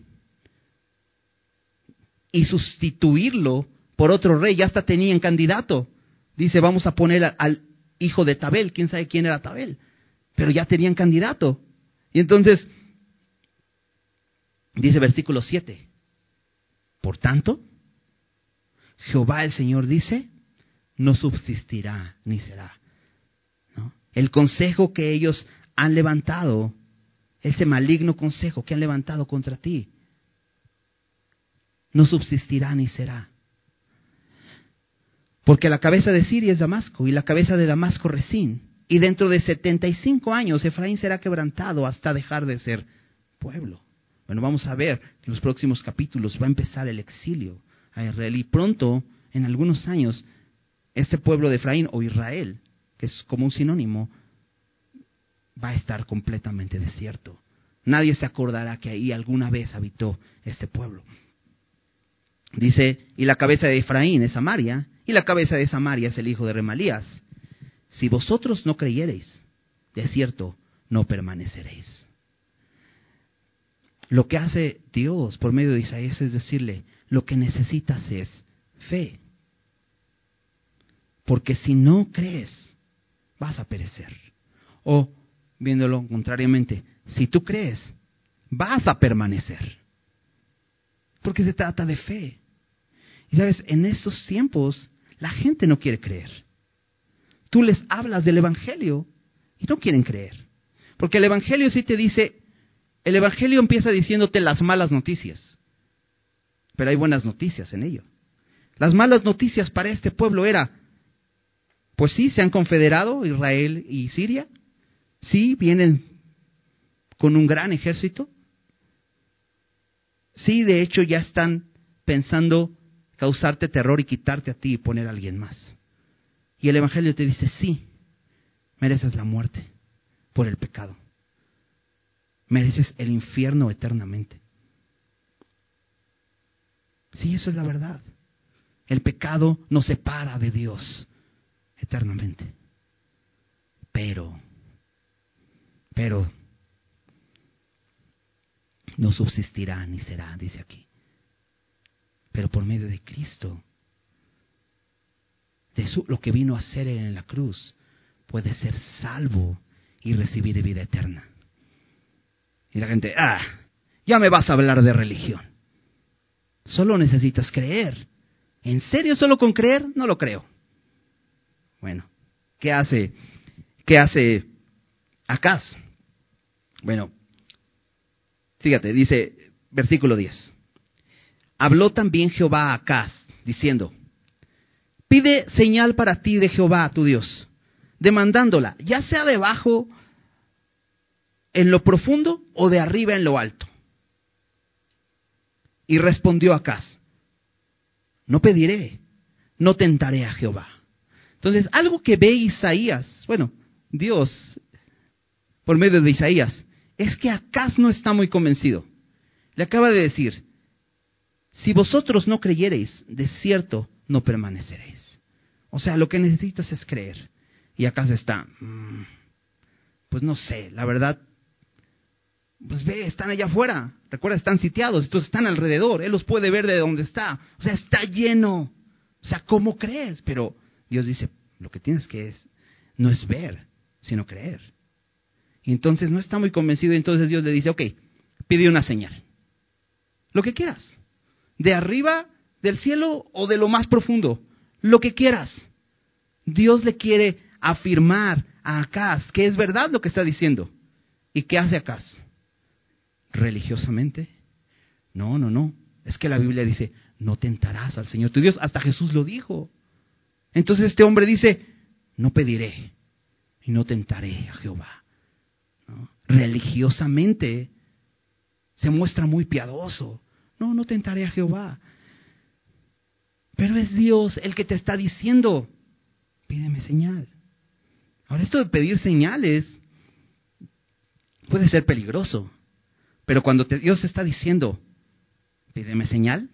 y sustituirlo por otro rey, ya hasta tenían candidato. Dice, vamos a poner al, al hijo de Tabel, quién sabe quién era Tabel, pero ya tenían candidato. Y entonces, dice versículo siete, por tanto, Jehová el Señor dice, no subsistirá ni será. ¿No? El consejo que ellos han levantado, ese maligno consejo que han levantado contra ti, no subsistirá ni será. Porque la cabeza de Siria es Damasco y la cabeza de Damasco Resín. Y dentro de setenta y cinco años Efraín será quebrantado hasta dejar de ser pueblo. Bueno, vamos a ver en los próximos capítulos va a empezar el exilio a Israel. Y pronto, en algunos años, este pueblo de Efraín o Israel, que es como un sinónimo, va a estar completamente desierto. Nadie se acordará que ahí alguna vez habitó este pueblo. Dice, y la cabeza de Efraín es Samaria, y la cabeza de Samaria es el hijo de Remalías. Si vosotros no creyereis, de cierto, no permaneceréis. Lo que hace Dios por medio de Isaías es decirle, lo que necesitas es fe. Porque si no crees, vas a perecer. O, viéndolo contrariamente, si tú crees, vas a permanecer. Porque se trata de fe. Y sabes, en estos tiempos, la gente no quiere creer. Tú les hablas del Evangelio y no quieren creer. Porque el Evangelio sí te dice, el Evangelio empieza diciéndote las malas noticias. Pero hay buenas noticias en ello. Las malas noticias para este pueblo era, pues sí, se han confederado Israel y Siria. Sí, vienen con un gran ejército. Sí, de hecho ya están pensando causarte terror y quitarte a ti y poner a alguien más. Y el Evangelio te dice, sí, mereces la muerte por el pecado. Mereces el infierno eternamente. Sí, eso es la verdad. El pecado nos separa de Dios eternamente. pero, pero, no subsistirá ni será, dice aquí. Pero por medio de Cristo, de su, lo que vino a hacer en la cruz, puede ser salvo y recibir vida eterna. Y la gente, ah, ya me vas a hablar de religión. Solo necesitas creer. ¿En serio solo con creer? No lo creo. Bueno, ¿qué hace, qué hace Acaz? Bueno, fíjate, dice versículo diez. Habló también Jehová a Acaz, diciendo, pide señal para ti de Jehová tu Dios, demandándola, ya sea debajo en lo profundo o de arriba en lo alto. Y respondió Acaz, no pediré, no tentaré a Jehová. Entonces, algo que ve Isaías, bueno, Dios, por medio de Isaías, es que Acaz no está muy convencido. Le acaba de decir, si vosotros no creyereis, de cierto no permaneceréis. O sea, lo que necesitas es creer. Y Acaz está, mmm, pues no sé, la verdad, pues ve, están allá afuera. Recuerda, están sitiados, estos están alrededor. Él los puede ver de donde está. O sea, está lleno. O sea, ¿cómo crees? Pero Dios dice, lo que tienes que es, no es ver, sino creer. Y entonces no está muy convencido. Y entonces Dios le dice, ok, pide una señal. Lo que quieras. De arriba, del cielo o de lo más profundo. Lo que quieras. Dios le quiere afirmar a Acaz que es verdad lo que está diciendo. ¿Y qué hace Acaz? Religiosamente. No, no, no. Es que la Biblia dice, no tentarás al Señor tu Dios. Hasta Jesús lo dijo. Entonces este hombre dice, no pediré y no tentaré a Jehová. ¿No? Religiosamente se muestra muy piadoso. No, no tentaré a Jehová. Pero es Dios el que te está diciendo, pídeme señal. Ahora, esto de pedir señales puede ser peligroso. Pero cuando te, Dios está diciendo, pídeme señal,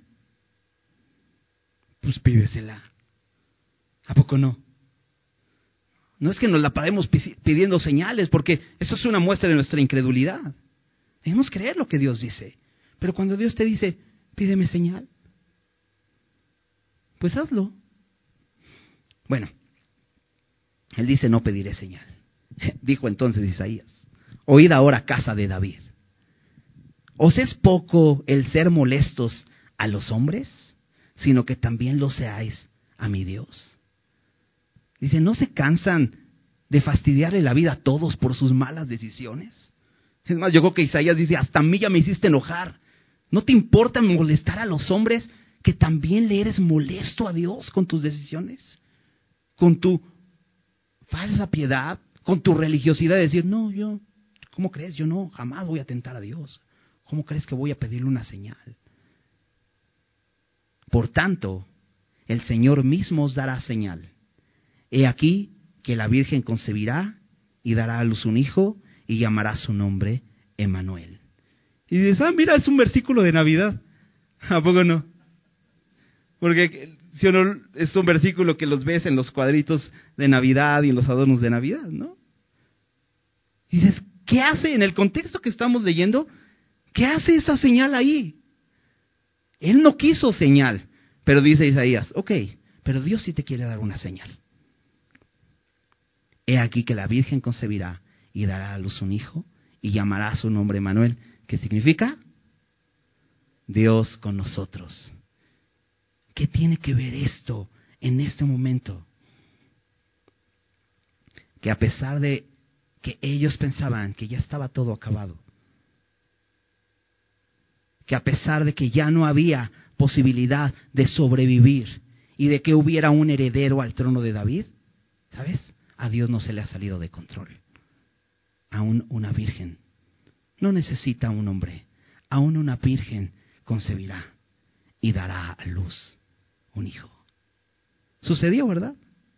pues pídesela. ¿A poco no? No es que nos la paremos pidiendo señales, porque eso es una muestra de nuestra incredulidad. Debemos creer lo que Dios dice. Pero cuando Dios te dice, pídeme señal, pues hazlo. Bueno, Él dice, no pediré señal. Dijo entonces Isaías, oíd ahora, casa de David. ¿Os es poco el ser molestos a los hombres, sino que también lo seáis a mi Dios? Dice, ¿no se cansan de fastidiarle la vida a todos por sus malas decisiones? Es más, yo creo que Isaías dice, hasta a mí ya me hiciste enojar. ¿No te importa molestar a los hombres que también le eres molesto a Dios con tus decisiones? Con tu falsa piedad, con tu religiosidad de decir, no, yo, ¿cómo crees? Yo no, jamás voy a tentar a Dios. ¿Cómo crees que voy a pedirle una señal? Por tanto, el Señor mismo os dará señal. He aquí que la Virgen concebirá y dará a luz un hijo y llamará su nombre Emmanuel. Y dices, ah, mira, es un versículo de Navidad. ¿A poco no? Porque si o no, es un versículo que los ves en los cuadritos de Navidad y en los adornos de Navidad, ¿no? Y dices, ¿qué hace en el contexto que estamos leyendo? ¿Qué hace esa señal ahí? Él no quiso señal, pero dice Isaías, ok, pero Dios sí te quiere dar una señal. He aquí que la Virgen concebirá y dará a luz un hijo y llamará su nombre Emmanuel, que significa Dios con nosotros. ¿Qué tiene que ver esto en este momento? Que a pesar de que ellos pensaban que ya estaba todo acabado, que a pesar de que ya no había posibilidad de sobrevivir y de que hubiera un heredero al trono de David, ¿sabes? A Dios no se le ha salido de control. Aún una virgen no necesita un hombre. Aún una virgen concebirá y dará a luz un hijo. Sucedió, ¿verdad?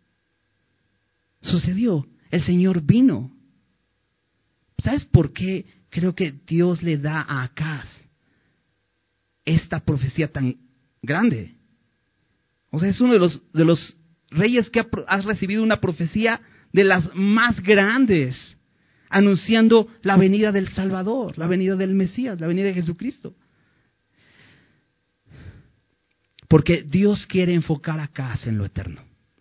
Sucedió. El Señor vino. ¿Sabes por qué creo que Dios le da a Acaz esta profecía tan grande? O sea, es uno de los, de los reyes que ha, ha recibido una profecía de las más grandes, anunciando la venida del Salvador, la venida del Mesías, la venida de Jesucristo. Porque Dios quiere enfocar a Acaz en lo eterno.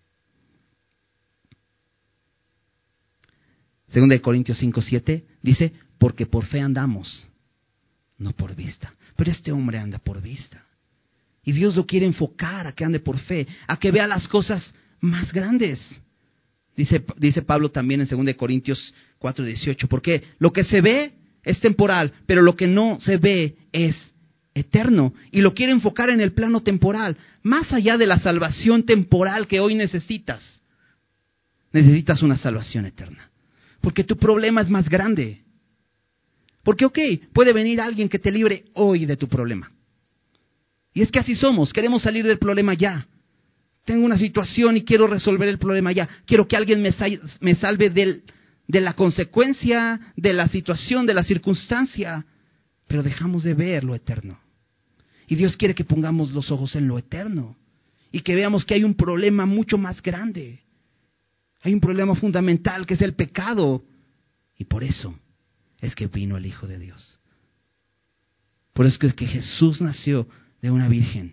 Segunda de Corintios cinco siete dice, porque por fe andamos, no por vista. Pero este hombre anda por vista. Y Dios lo quiere enfocar a que ande por fe, a que vea las cosas más grandes. Dice, dice Pablo también en segunda de Corintios cuatro dieciocho, porque lo que se ve es temporal, pero lo que no se ve es eterno. Y lo quiere enfocar en el plano temporal, más allá de la salvación temporal que hoy necesitas. Necesitas una salvación eterna. Porque tu problema es más grande. Porque, ok, puede venir alguien que te libre hoy de tu problema. Y es que así somos, queremos salir del problema ya. Tengo una situación y quiero resolver el problema ya. Quiero que alguien me, sal, me salve del, de la consecuencia, de la situación, de la circunstancia. Pero dejamos de ver lo eterno. Y Dios quiere que pongamos los ojos en lo eterno. Y que veamos que hay un problema mucho más grande. Hay un problema fundamental que es el pecado. Y por eso es que vino el Hijo de Dios. Por eso es que Jesús nació de una virgen.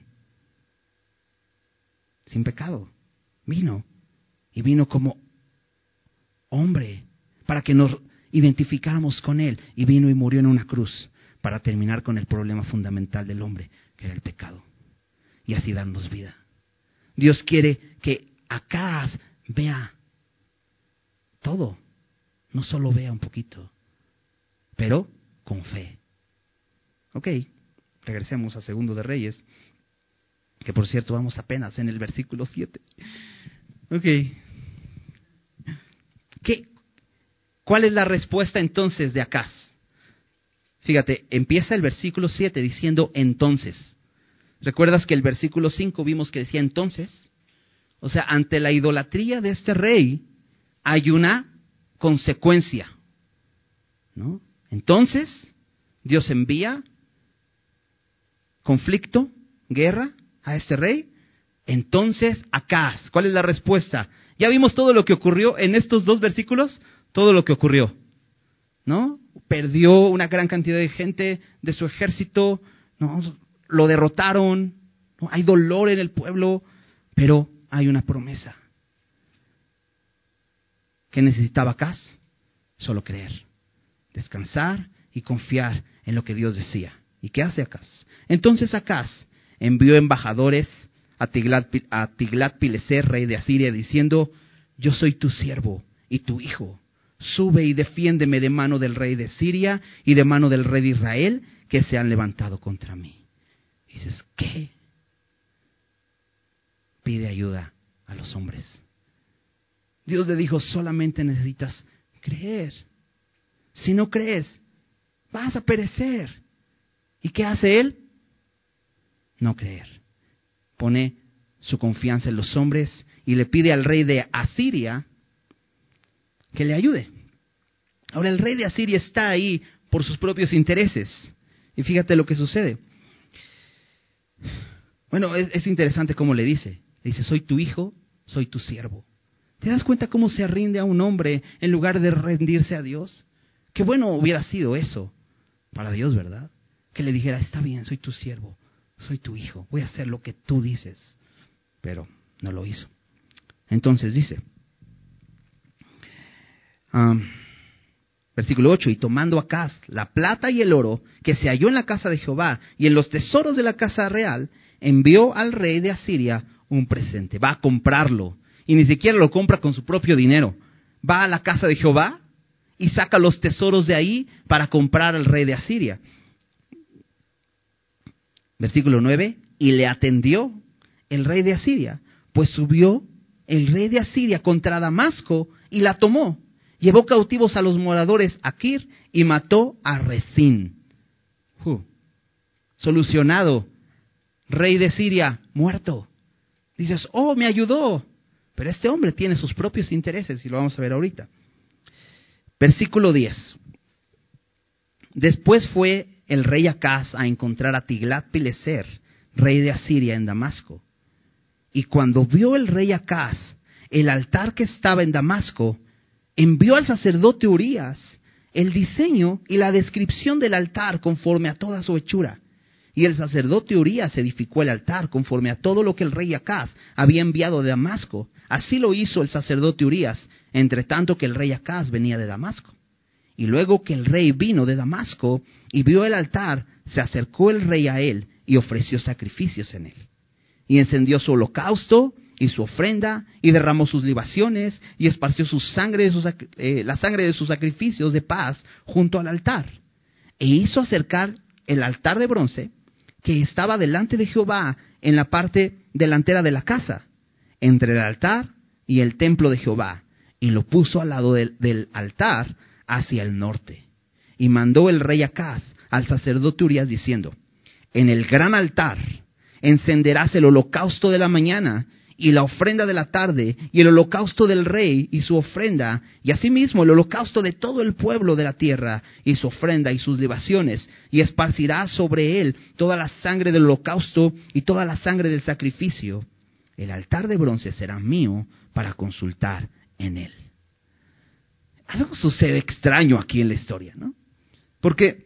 Sin pecado. Vino. Y vino como hombre. Para que nos identificáramos con Él. Y vino y murió en una cruz. Para terminar con el problema fundamental del hombre. Que era el pecado. Y así darnos vida. Dios quiere que Acaz vea todo. No solo vea un poquito. Pero con fe. Ok. Regresemos a Segundo de Reyes. Que por cierto vamos apenas en el versículo siete. Ok. ¿Qué? ¿Cuál es la respuesta entonces de Acaz? Fíjate, empieza el versículo siete diciendo entonces. ¿Recuerdas que el versículo cinco vimos que decía entonces? O sea, ante la idolatría de este rey hay una consecuencia, ¿no? Entonces, Dios envía conflicto, guerra a este rey. Entonces, Acaz, ¿cuál es la respuesta? Ya vimos todo lo que ocurrió en estos dos versículos, todo lo que ocurrió, ¿no? Perdió una gran cantidad de gente de su ejército, ¿no? Lo derrotaron, ¿no? Hay dolor en el pueblo, pero hay una promesa. ¿Qué necesitaba Acaz? Solo creer, descansar y confiar en lo que Dios decía. ¿Y qué hace Acaz? Entonces Acaz envió embajadores a Tiglat-Pileser, rey de Asiria, diciendo, yo soy tu siervo y tu hijo. Sube y defiéndeme de mano del rey de Siria y de mano del rey de Israel, que se han levantado contra mí. Y dices, ¿qué? Pide ayuda a los hombres. Dios le dijo, solamente necesitas creer. Si no crees, vas a perecer. ¿Y qué hace él? No creer. Pone su confianza en los hombres y le pide al rey de Asiria que le ayude. Ahora el rey de Asiria está ahí por sus propios intereses. Y fíjate lo que sucede. Bueno, es, es interesante cómo le dice. Le dice, soy tu hijo, soy tu siervo. ¿Te das cuenta cómo se rinde a un hombre en lugar de rendirse a Dios? Qué bueno hubiera sido eso para Dios, ¿verdad? Que le dijera, está bien, soy tu siervo, soy tu hijo, voy a hacer lo que tú dices. Pero no lo hizo. Entonces dice, um, versículo ocho, y tomando Acaz la plata y el oro que se halló en la casa de Jehová y en los tesoros de la casa real, envió al rey de Asiria un presente. Va a comprarlo. Y ni siquiera lo compra con su propio dinero. Va a la casa de Jehová y saca los tesoros de ahí para comprar al rey de Asiria. Versículo nueve, y le atendió el rey de Asiria, pues subió el rey de Asiria contra Damasco y la tomó. Llevó cautivos a los moradores a Kir y mató a Rezín. Uh, solucionado. Rey de Siria, muerto. Dices, oh, me ayudó. Pero este hombre tiene sus propios intereses y lo vamos a ver ahorita. Versículo diez. Después fue el rey Acaz a encontrar a Tiglat-Pileser, rey de Asiria, en Damasco. Y cuando vio el rey Acaz el altar que estaba en Damasco, envió al sacerdote Urías el diseño y la descripción del altar conforme a toda su hechura. Y el sacerdote Urías edificó el altar conforme a todo lo que el rey Acaz había enviado de Damasco. Así lo hizo el sacerdote Urías, entre tanto que el rey Acaz venía de Damasco. Y luego que el rey vino de Damasco y vio el altar, se acercó el rey a él y ofreció sacrificios en él. Y encendió su holocausto y su ofrenda, y derramó sus libaciones, y esparció su sangre de sus, eh, la sangre de sus sacrificios de paz junto al altar. E hizo acercar el altar de bronce que estaba delante de Jehová en la parte delantera de la casa, entre el altar y el templo de Jehová, y lo puso al lado del, del altar hacia el norte. Y mandó el rey Acaz al sacerdote Urías diciendo: en el gran altar encenderás el holocausto de la mañana y la ofrenda de la tarde, y el holocausto del rey y su ofrenda, y asimismo el holocausto de todo el pueblo de la tierra y su ofrenda y sus libaciones, y esparcirás sobre él toda la sangre del holocausto y toda la sangre del sacrificio. El altar de bronce será mío para consultar en él. Algo sucede extraño aquí en la historia, ¿no? Porque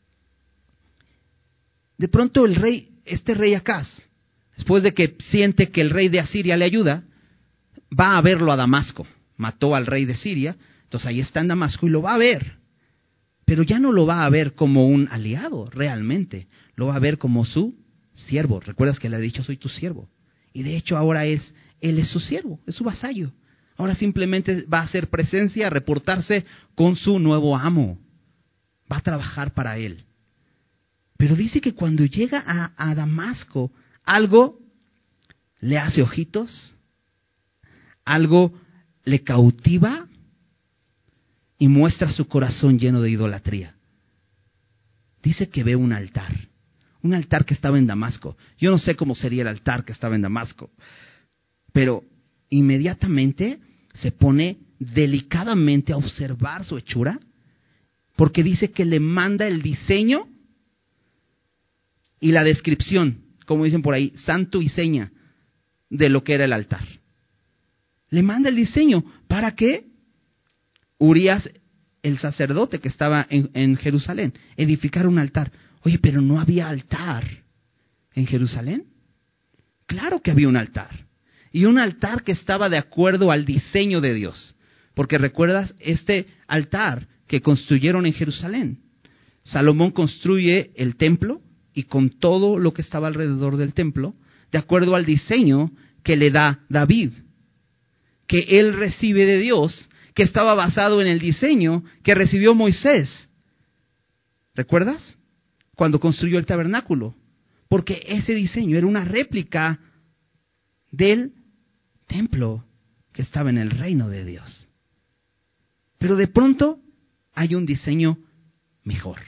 de pronto el rey, este rey Acaz, después de que siente que el rey de Asiria le ayuda, va a verlo a Damasco. Mató al rey de Siria, entonces ahí está en Damasco y lo va a ver. Pero ya no lo va a ver como un aliado realmente, lo va a ver como su siervo. ¿Recuerdas que le ha dicho: soy tu siervo? Y de hecho ahora es, él es su siervo, es su vasallo. Ahora simplemente va a hacer presencia, a reportarse con su nuevo amo. Va a trabajar para él. Pero dice que cuando llega a, a Damasco, algo le hace ojitos, algo le cautiva y muestra su corazón lleno de idolatría. Dice que ve un altar, un altar que estaba en Damasco. Yo no sé cómo sería el altar que estaba en Damasco, pero inmediatamente se pone delicadamente a observar su hechura, porque dice que le manda el diseño y la descripción, como dicen por ahí, santo y seña de lo que era el altar. Le manda el diseño para que Urías, el sacerdote que estaba en, en Jerusalén, edificara un altar. Oye, pero no había altar en Jerusalén. Claro que había un altar. Y un altar que estaba de acuerdo al diseño de Dios. Porque recuerdas este altar que construyeron en Jerusalén. Salomón construye el templo y con todo lo que estaba alrededor del templo, de acuerdo al diseño que le da David, que él recibe de Dios, que estaba basado en el diseño que recibió Moisés. ¿Recuerdas? Cuando construyó el tabernáculo. Porque ese diseño era una réplica del templo que estaba en el reino de Dios. Pero de pronto hay un diseño mejor.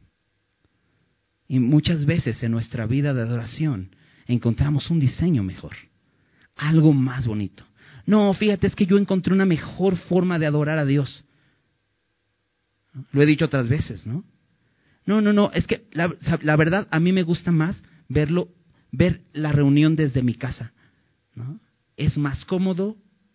Y muchas veces en nuestra vida de adoración encontramos un diseño mejor, algo más bonito. No, fíjate, es que yo encontré una mejor forma de adorar a Dios. Lo he dicho otras veces, ¿no? No, no, no, es que la, la verdad a mí me gusta más verlo, ver la reunión desde mi casa, ¿no? Es más cómodo,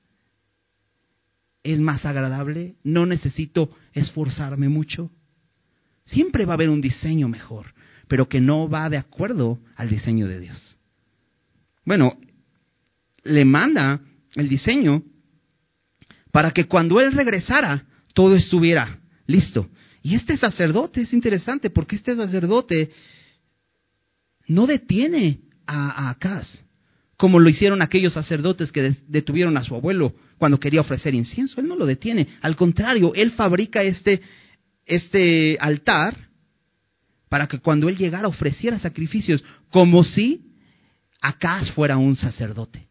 es más agradable, no necesito esforzarme mucho. Siempre va a haber un diseño mejor, pero que no va de acuerdo al diseño de Dios. Bueno, le manda el diseño para que cuando él regresara, todo estuviera listo. Y este sacerdote es interesante porque este sacerdote no detiene a, a Acaz, como lo hicieron aquellos sacerdotes que detuvieron a su abuelo cuando quería ofrecer incienso. Él no lo detiene. Al contrario, él fabrica este, este altar para que cuando él llegara ofreciera sacrificios, como si Acaz fuera un sacerdote.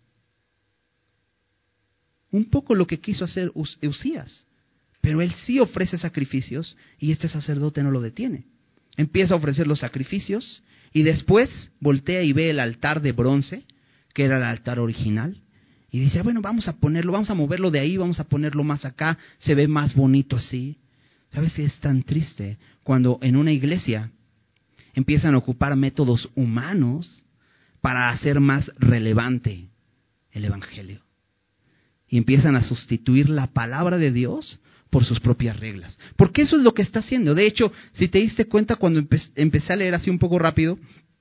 Un poco lo que quiso hacer Usías. Pero él sí ofrece sacrificios y este sacerdote no lo detiene. Empieza a ofrecer los sacrificios y después voltea y ve el altar de bronce, que era el altar original. Y dice, bueno, vamos a ponerlo, vamos a moverlo de ahí, vamos a ponerlo más acá, se ve más bonito así. ¿Sabes qué es tan triste? Cuando en una iglesia empiezan a ocupar métodos humanos para hacer más relevante el evangelio. Y empiezan a sustituir la palabra de Dios por sus propias reglas. Porque eso es lo que está haciendo. De hecho, si te diste cuenta cuando empe- empecé a leer así un poco rápido,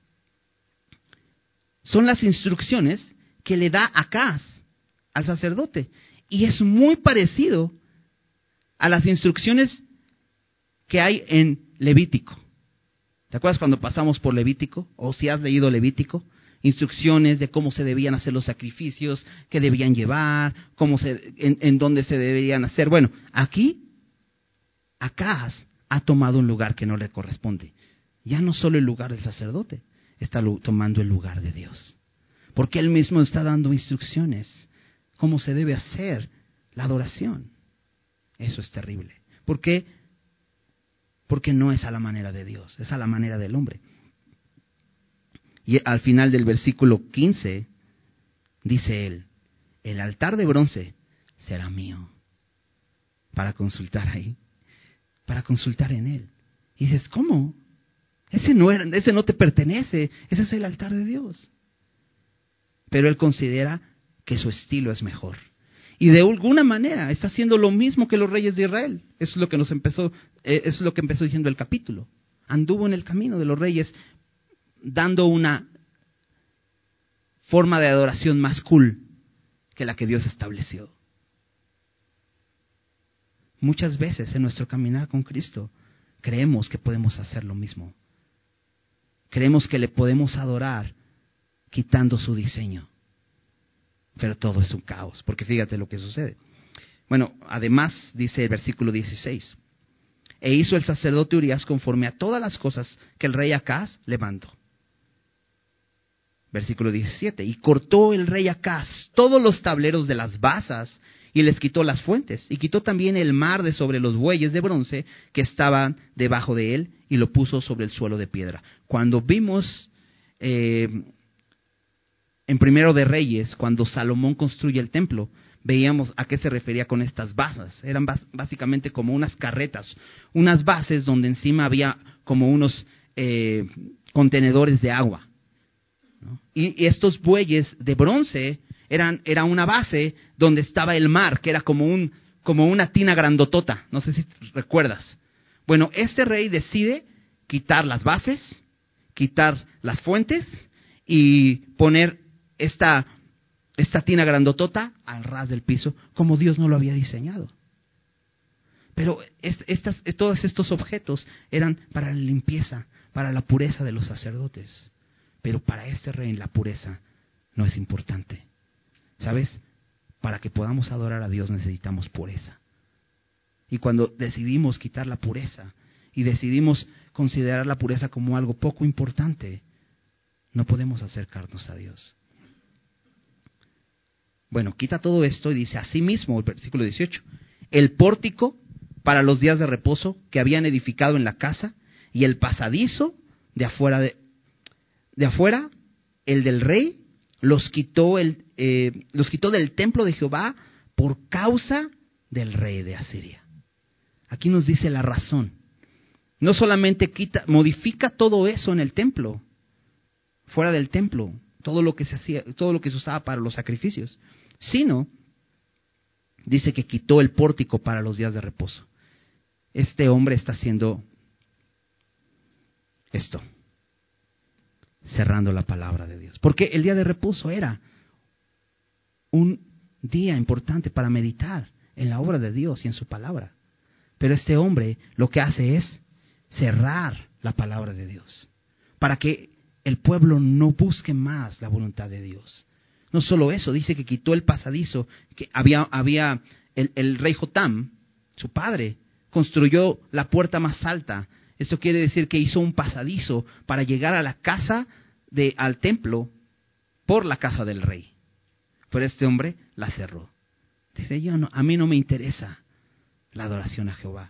son las instrucciones que le da Acaz al sacerdote. Y es muy parecido a las instrucciones que hay en Levítico. ¿Te acuerdas cuando pasamos por Levítico? O si has leído Levítico, instrucciones de cómo se debían hacer los sacrificios, qué debían llevar, cómo se, en, en dónde se deberían hacer. Bueno, aquí Acaz ha tomado un lugar que no le corresponde. Ya no solo el lugar del sacerdote, está lo, tomando el lugar de Dios. Porque él mismo está dando instrucciones, cómo se debe hacer la adoración. Eso es terrible. ¿Por qué? Porque no es a la manera de Dios, es a la manera del hombre. Y al final del versículo quince, dice él, el altar de bronce será mío. Para consultar ahí, para consultar en él. Y dices, ¿cómo? Ese no, era, ese no te pertenece, ese es el altar de Dios. Pero él considera que su estilo es mejor. Y de alguna manera está haciendo lo mismo que los reyes de Israel. Eso es lo que nos empezó, eh, eso es lo que empezó diciendo el capítulo. Anduvo en el camino de los reyes, dando una forma de adoración más cool que la que Dios estableció. Muchas veces en nuestro caminar con Cristo creemos que podemos hacer lo mismo. Creemos que le podemos adorar quitando su diseño. Pero todo es un caos, porque fíjate lo que sucede. Bueno, además dice el versículo dieciséis, e hizo el sacerdote Urías conforme a todas las cosas que el rey Acaz le mandó. Versículo diecisiete, y cortó el rey Acaz todos los tableros de las basas y les quitó las fuentes, y quitó también el mar de sobre los bueyes de bronce que estaban debajo de él, y lo puso sobre el suelo de piedra. Cuando vimos eh, en Primero de Reyes, cuando Salomón construye el templo, veíamos a qué se refería con estas basas. Eran bas- básicamente como unas carretas, unas bases donde encima había como unos eh, contenedores de agua, ¿no? Y, y estos bueyes de bronce eran era una base donde estaba el mar, que era como un como una tina grandotota. No sé si recuerdas. Bueno, este rey decide quitar las bases, quitar las fuentes y poner esta, esta tina grandotota al ras del piso, como Dios no lo había diseñado. Pero es, estas, todos estos objetos eran para la limpieza, para la pureza de los sacerdotes. Pero para este rey la pureza no es importante. ¿Sabes? Para que podamos adorar a Dios necesitamos pureza. Y cuando decidimos quitar la pureza y decidimos considerar la pureza como algo poco importante, no podemos acercarnos a Dios. Bueno, quita todo esto y dice, asimismo, el versículo dieciocho, el pórtico para los días de reposo que habían edificado en la casa y el pasadizo de afuera, de, de afuera el del rey, los quitó, el, eh, los quitó del templo de Jehová por causa del rey de Asiria. Aquí nos dice la razón. No solamente quita, modifica todo eso en el templo, fuera del templo, todo lo que se hacía, todo lo que se usaba para los sacrificios, sino dice que quitó el pórtico para los días de reposo. Este hombre está haciendo esto, cerrando la palabra de Dios, porque el día de reposo era un día importante para meditar en la obra de Dios y en su palabra. Pero este hombre lo que hace es cerrar la palabra de Dios, para que el pueblo no busque más la voluntad de Dios. No solo eso, dice que quitó el pasadizo, que había, había el, el rey Jotam, su padre, construyó la puerta más alta. Esto quiere decir que hizo un pasadizo para llegar a la casa, de, al templo, por la casa del rey. Pero este hombre la cerró. Dice, yo no, a mí no me interesa la adoración a Jehová.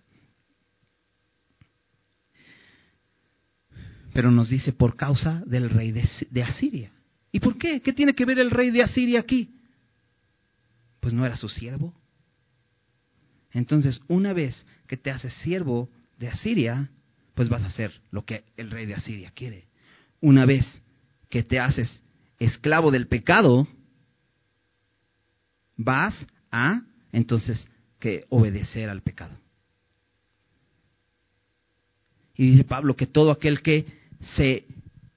Pero nos dice por causa del rey de, de Asiria. ¿Y por qué? ¿Qué tiene que ver el rey de Asiria aquí? Pues no era su siervo. Entonces, una vez que te haces siervo de Asiria, pues vas a hacer lo que el rey de Asiria quiere. Una vez que te haces esclavo del pecado, vas a, entonces, que obedecer al pecado. Y dice Pablo que todo aquel que se,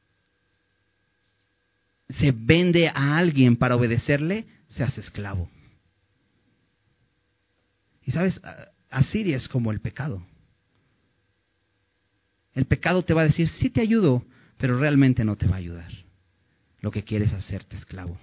se vende a alguien para obedecerle, se hace esclavo. Y sabes, Asiria es como el pecado. El pecado te va a decir, sí te ayudo, pero realmente no te va a ayudar. Lo que quiere es hacerte esclavo.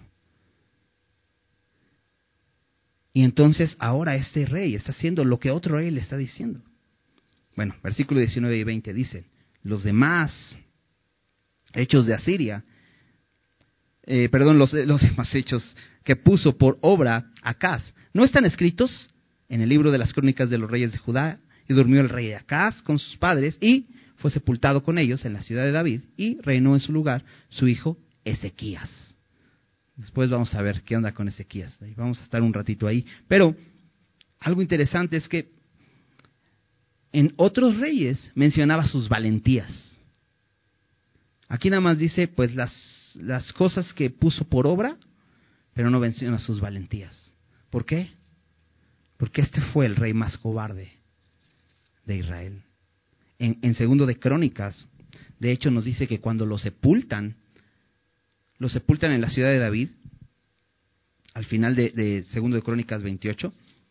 Y entonces ahora este rey está haciendo lo que otro rey le está diciendo. Bueno, versículo diecinueve y veinte dicen, los demás hechos de Asiria, eh, perdón, los, los demás hechos que puso por obra Acaz, ¿no están escritos en el libro de las crónicas de los reyes de Judá? Y durmió el rey Acaz con sus padres y fue sepultado con ellos en la ciudad de David y reinó en su lugar su hijo Ezequías. Después vamos a ver qué onda con Ezequías. Vamos a estar un ratito ahí. Pero algo interesante es que en otros reyes mencionaba sus valentías. Aquí nada más dice pues las, las cosas que puso por obra, pero no menciona sus valentías. ¿Por qué? Porque este fue el rey más cobarde de Israel. En, en segundo de Crónicas, de hecho nos dice que cuando lo sepultan, lo sepultan en la ciudad de David, al final de, de segundo de Crónicas veintiocho,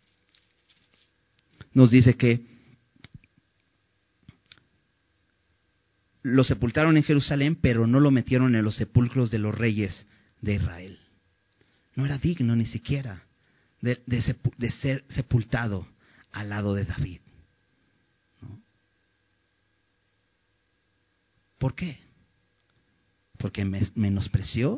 nos dice que lo sepultaron en Jerusalén, pero no lo metieron en los sepulcros de los reyes de Israel. No era digno ni siquiera de, de, sepu, de ser sepultado al lado de David. ¿No? ¿Por qué? Porque menospreció,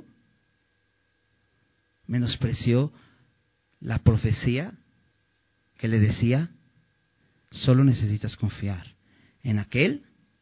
menospreció la profecía que le decía, solo necesitas confiar en aquel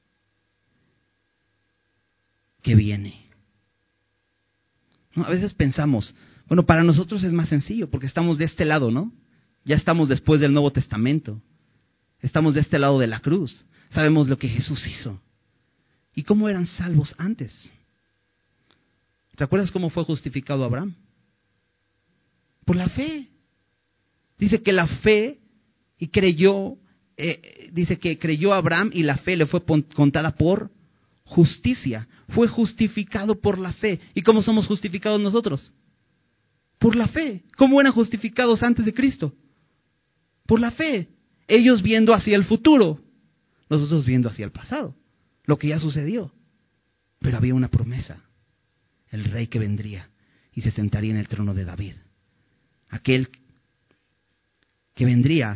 que viene. ¿No? A veces pensamos, bueno, para nosotros es más sencillo porque estamos de este lado, ¿no? Ya estamos después del Nuevo Testamento. Estamos de este lado de la cruz. Sabemos lo que Jesús hizo. ¿Y cómo eran salvos antes? ¿Te acuerdas cómo fue justificado Abraham? Por la fe. Dice que la fe y creyó, eh, dice que creyó Abraham y la fe le fue contada por justicia. Fue justificado por la fe. ¿Y cómo somos justificados nosotros? Por la fe. ¿Cómo eran justificados antes de Cristo? Por la fe. Ellos viendo hacia el futuro, nosotros viendo hacia el pasado, lo que ya sucedió. Pero había una promesa. El rey que vendría y se sentaría en el trono de David. Aquel que vendría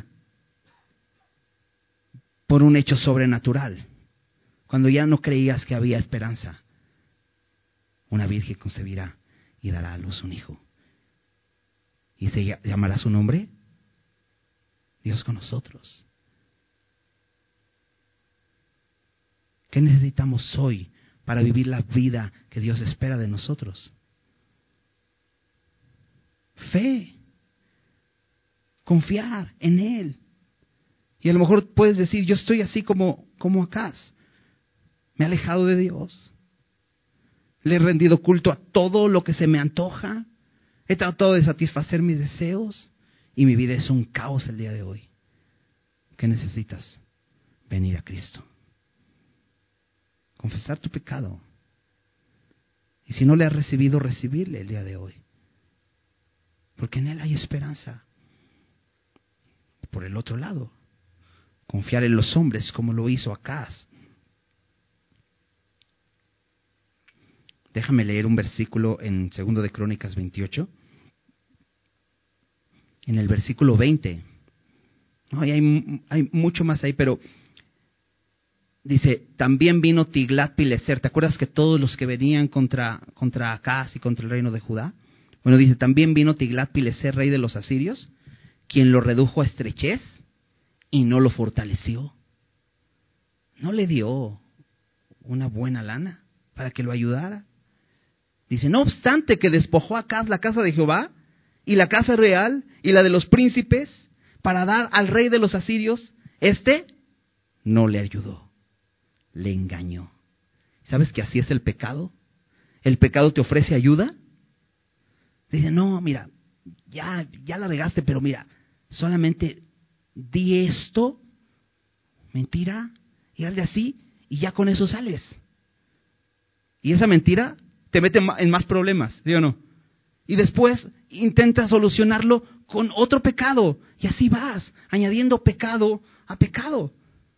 por un hecho sobrenatural. Cuando ya no creías que había esperanza. Una virgen concebirá y dará a luz un hijo. ¿Y se llamará su nombre? Dios con nosotros. ¿Qué necesitamos hoy para vivir la vida que Dios espera de nosotros? Fe. Confiar en Él. Y a lo mejor puedes decir, yo estoy así como, como Acaz. Me he alejado de Dios. Le he rendido culto a todo lo que se me antoja. He tratado de satisfacer mis deseos. Y mi vida es un caos el día de hoy. ¿Qué necesitas? Venir a Cristo. Confesar tu pecado. Y si no le has recibido, recibirle el día de hoy. Porque en Él hay esperanza. Por el otro lado, confiar en los hombres como lo hizo Acaz. Déjame leer un versículo en segundo de Crónicas veintiocho. En el versículo veinte. No, y hay, hay mucho más ahí, pero dice, también vino Tiglat-Pileser. ¿Te acuerdas que todos los que venían contra, contra Acaz y contra el reino de Judá? Bueno, dice, también vino Tiglat-Pileser, rey de los asirios, quien lo redujo a estrechez y no lo fortaleció. No le dio una buena lana para que lo ayudara. Dice, no obstante que despojó a Acaz la casa de Jehová y la casa real y la de los príncipes para dar al rey de los asirios, este no le ayudó, le engañó. ¿Sabes que así es el pecado? ¿El pecado te ofrece ayuda? Dice, no, mira, ya, ya la regaste, pero mira, solamente di esto, mentira, y hazle así, y ya con eso sales. Y esa mentira te mete en más problemas, ¿sí o no? Y después intenta solucionarlo con otro pecado, y así vas, añadiendo pecado a pecado.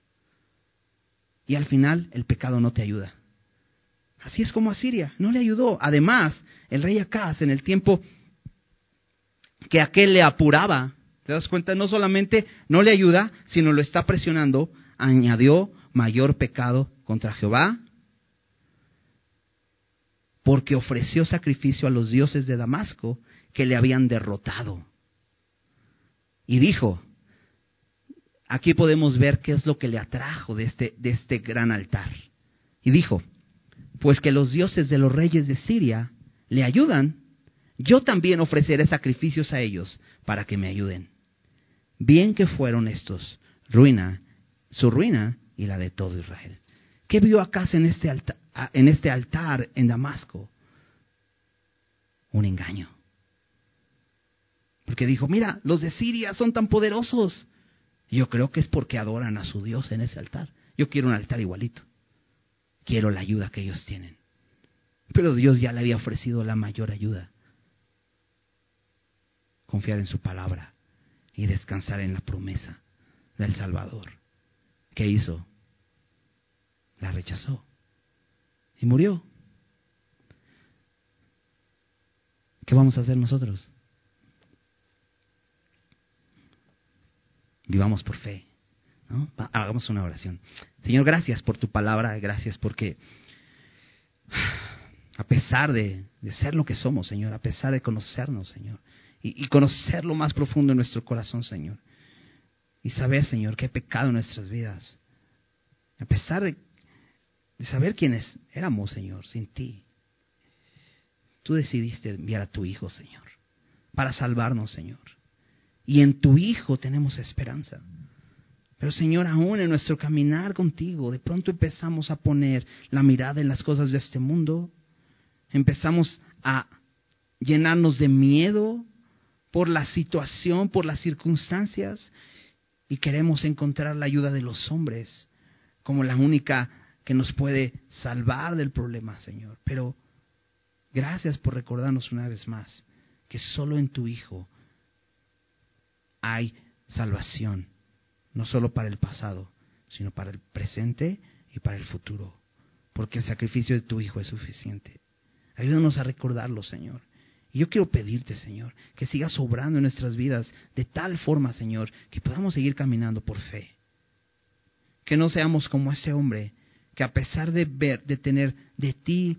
Y al final el pecado no te ayuda. Así es como Asiria no le ayudó. Además, el rey Acaz, en el tiempo que aquel le apuraba, ¿te das cuenta? No solamente no le ayuda, sino lo está presionando, añadió mayor pecado contra Jehová, porque ofreció sacrificio a los dioses de Damasco que le habían derrotado. Y dijo, aquí podemos ver qué es lo que le atrajo de este, de este gran altar. Y dijo, pues que los dioses de los reyes de Siria le ayudan, yo también ofreceré sacrificios a ellos para que me ayuden. Bien que fueron estos, ruina, su ruina y la de todo Israel. ¿Qué vio Acaz en este altar, en este altar en Damasco? Un engaño. Porque dijo, mira, los de Siria son tan poderosos. Yo creo que es porque adoran a su Dios en ese altar. Yo quiero un altar igualito. Quiero la ayuda que ellos tienen. Pero Dios ya le había ofrecido la mayor ayuda. Confiar en su palabra y descansar en la promesa del Salvador. ¿Qué hizo? La rechazó y murió. ¿Qué vamos a hacer nosotros? Vivamos por fe, ¿no? Hagamos una oración. Señor, gracias por tu palabra, gracias porque a pesar de, de ser lo que somos, Señor, a pesar de conocernos, Señor, y, y conocer lo más profundo en nuestro corazón, Señor, y saber, Señor, que hay pecado en nuestras vidas, a pesar de, de saber quiénes éramos, Señor, sin ti, tú decidiste enviar a tu Hijo, Señor, para salvarnos, Señor. Y en tu Hijo tenemos esperanza. Pero Señor, aún en nuestro caminar contigo, de pronto empezamos a poner la mirada en las cosas de este mundo. Empezamos a llenarnos de miedo por la situación, por las circunstancias. Y queremos encontrar la ayuda de los hombres como la única que nos puede salvar del problema, Señor. Pero gracias por recordarnos una vez más que solo en tu Hijo hay salvación, no solo para el pasado, sino para el presente y para el futuro, porque el sacrificio de tu Hijo es suficiente. Ayúdanos a recordarlo, Señor. Y yo quiero pedirte, Señor, que sigas obrando en nuestras vidas de tal forma, Señor, que podamos seguir caminando por fe. Que no seamos como ese hombre que a pesar de ver, de tener de ti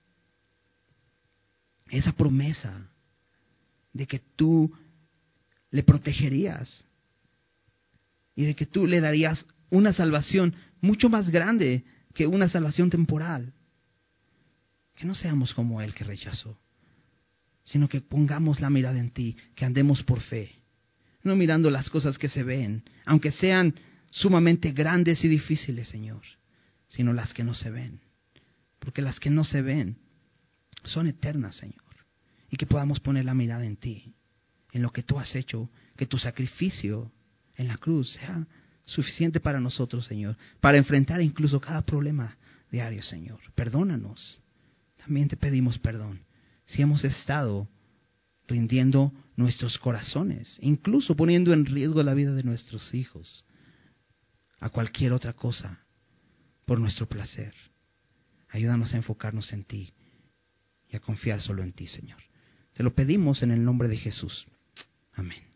esa promesa de que tú le protegerías y de que tú le darías una salvación mucho más grande que una salvación temporal. Que no seamos como él que rechazó, sino que pongamos la mirada en ti, que andemos por fe, no mirando las cosas que se ven, aunque sean sumamente grandes y difíciles, Señor, sino las que no se ven, porque las que no se ven son eternas, Señor, y que podamos poner la mirada en ti, en lo que tú has hecho, que tu sacrificio en la cruz sea suficiente para nosotros, Señor, para enfrentar incluso cada problema diario, Señor. Perdónanos. También te pedimos perdón si hemos estado rindiendo nuestros corazones, incluso poniendo en riesgo la vida de nuestros hijos, a cualquier otra cosa, por nuestro placer. Ayúdanos a enfocarnos en ti y a confiar solo en ti, Señor. Te lo pedimos en el nombre de Jesús. Amén.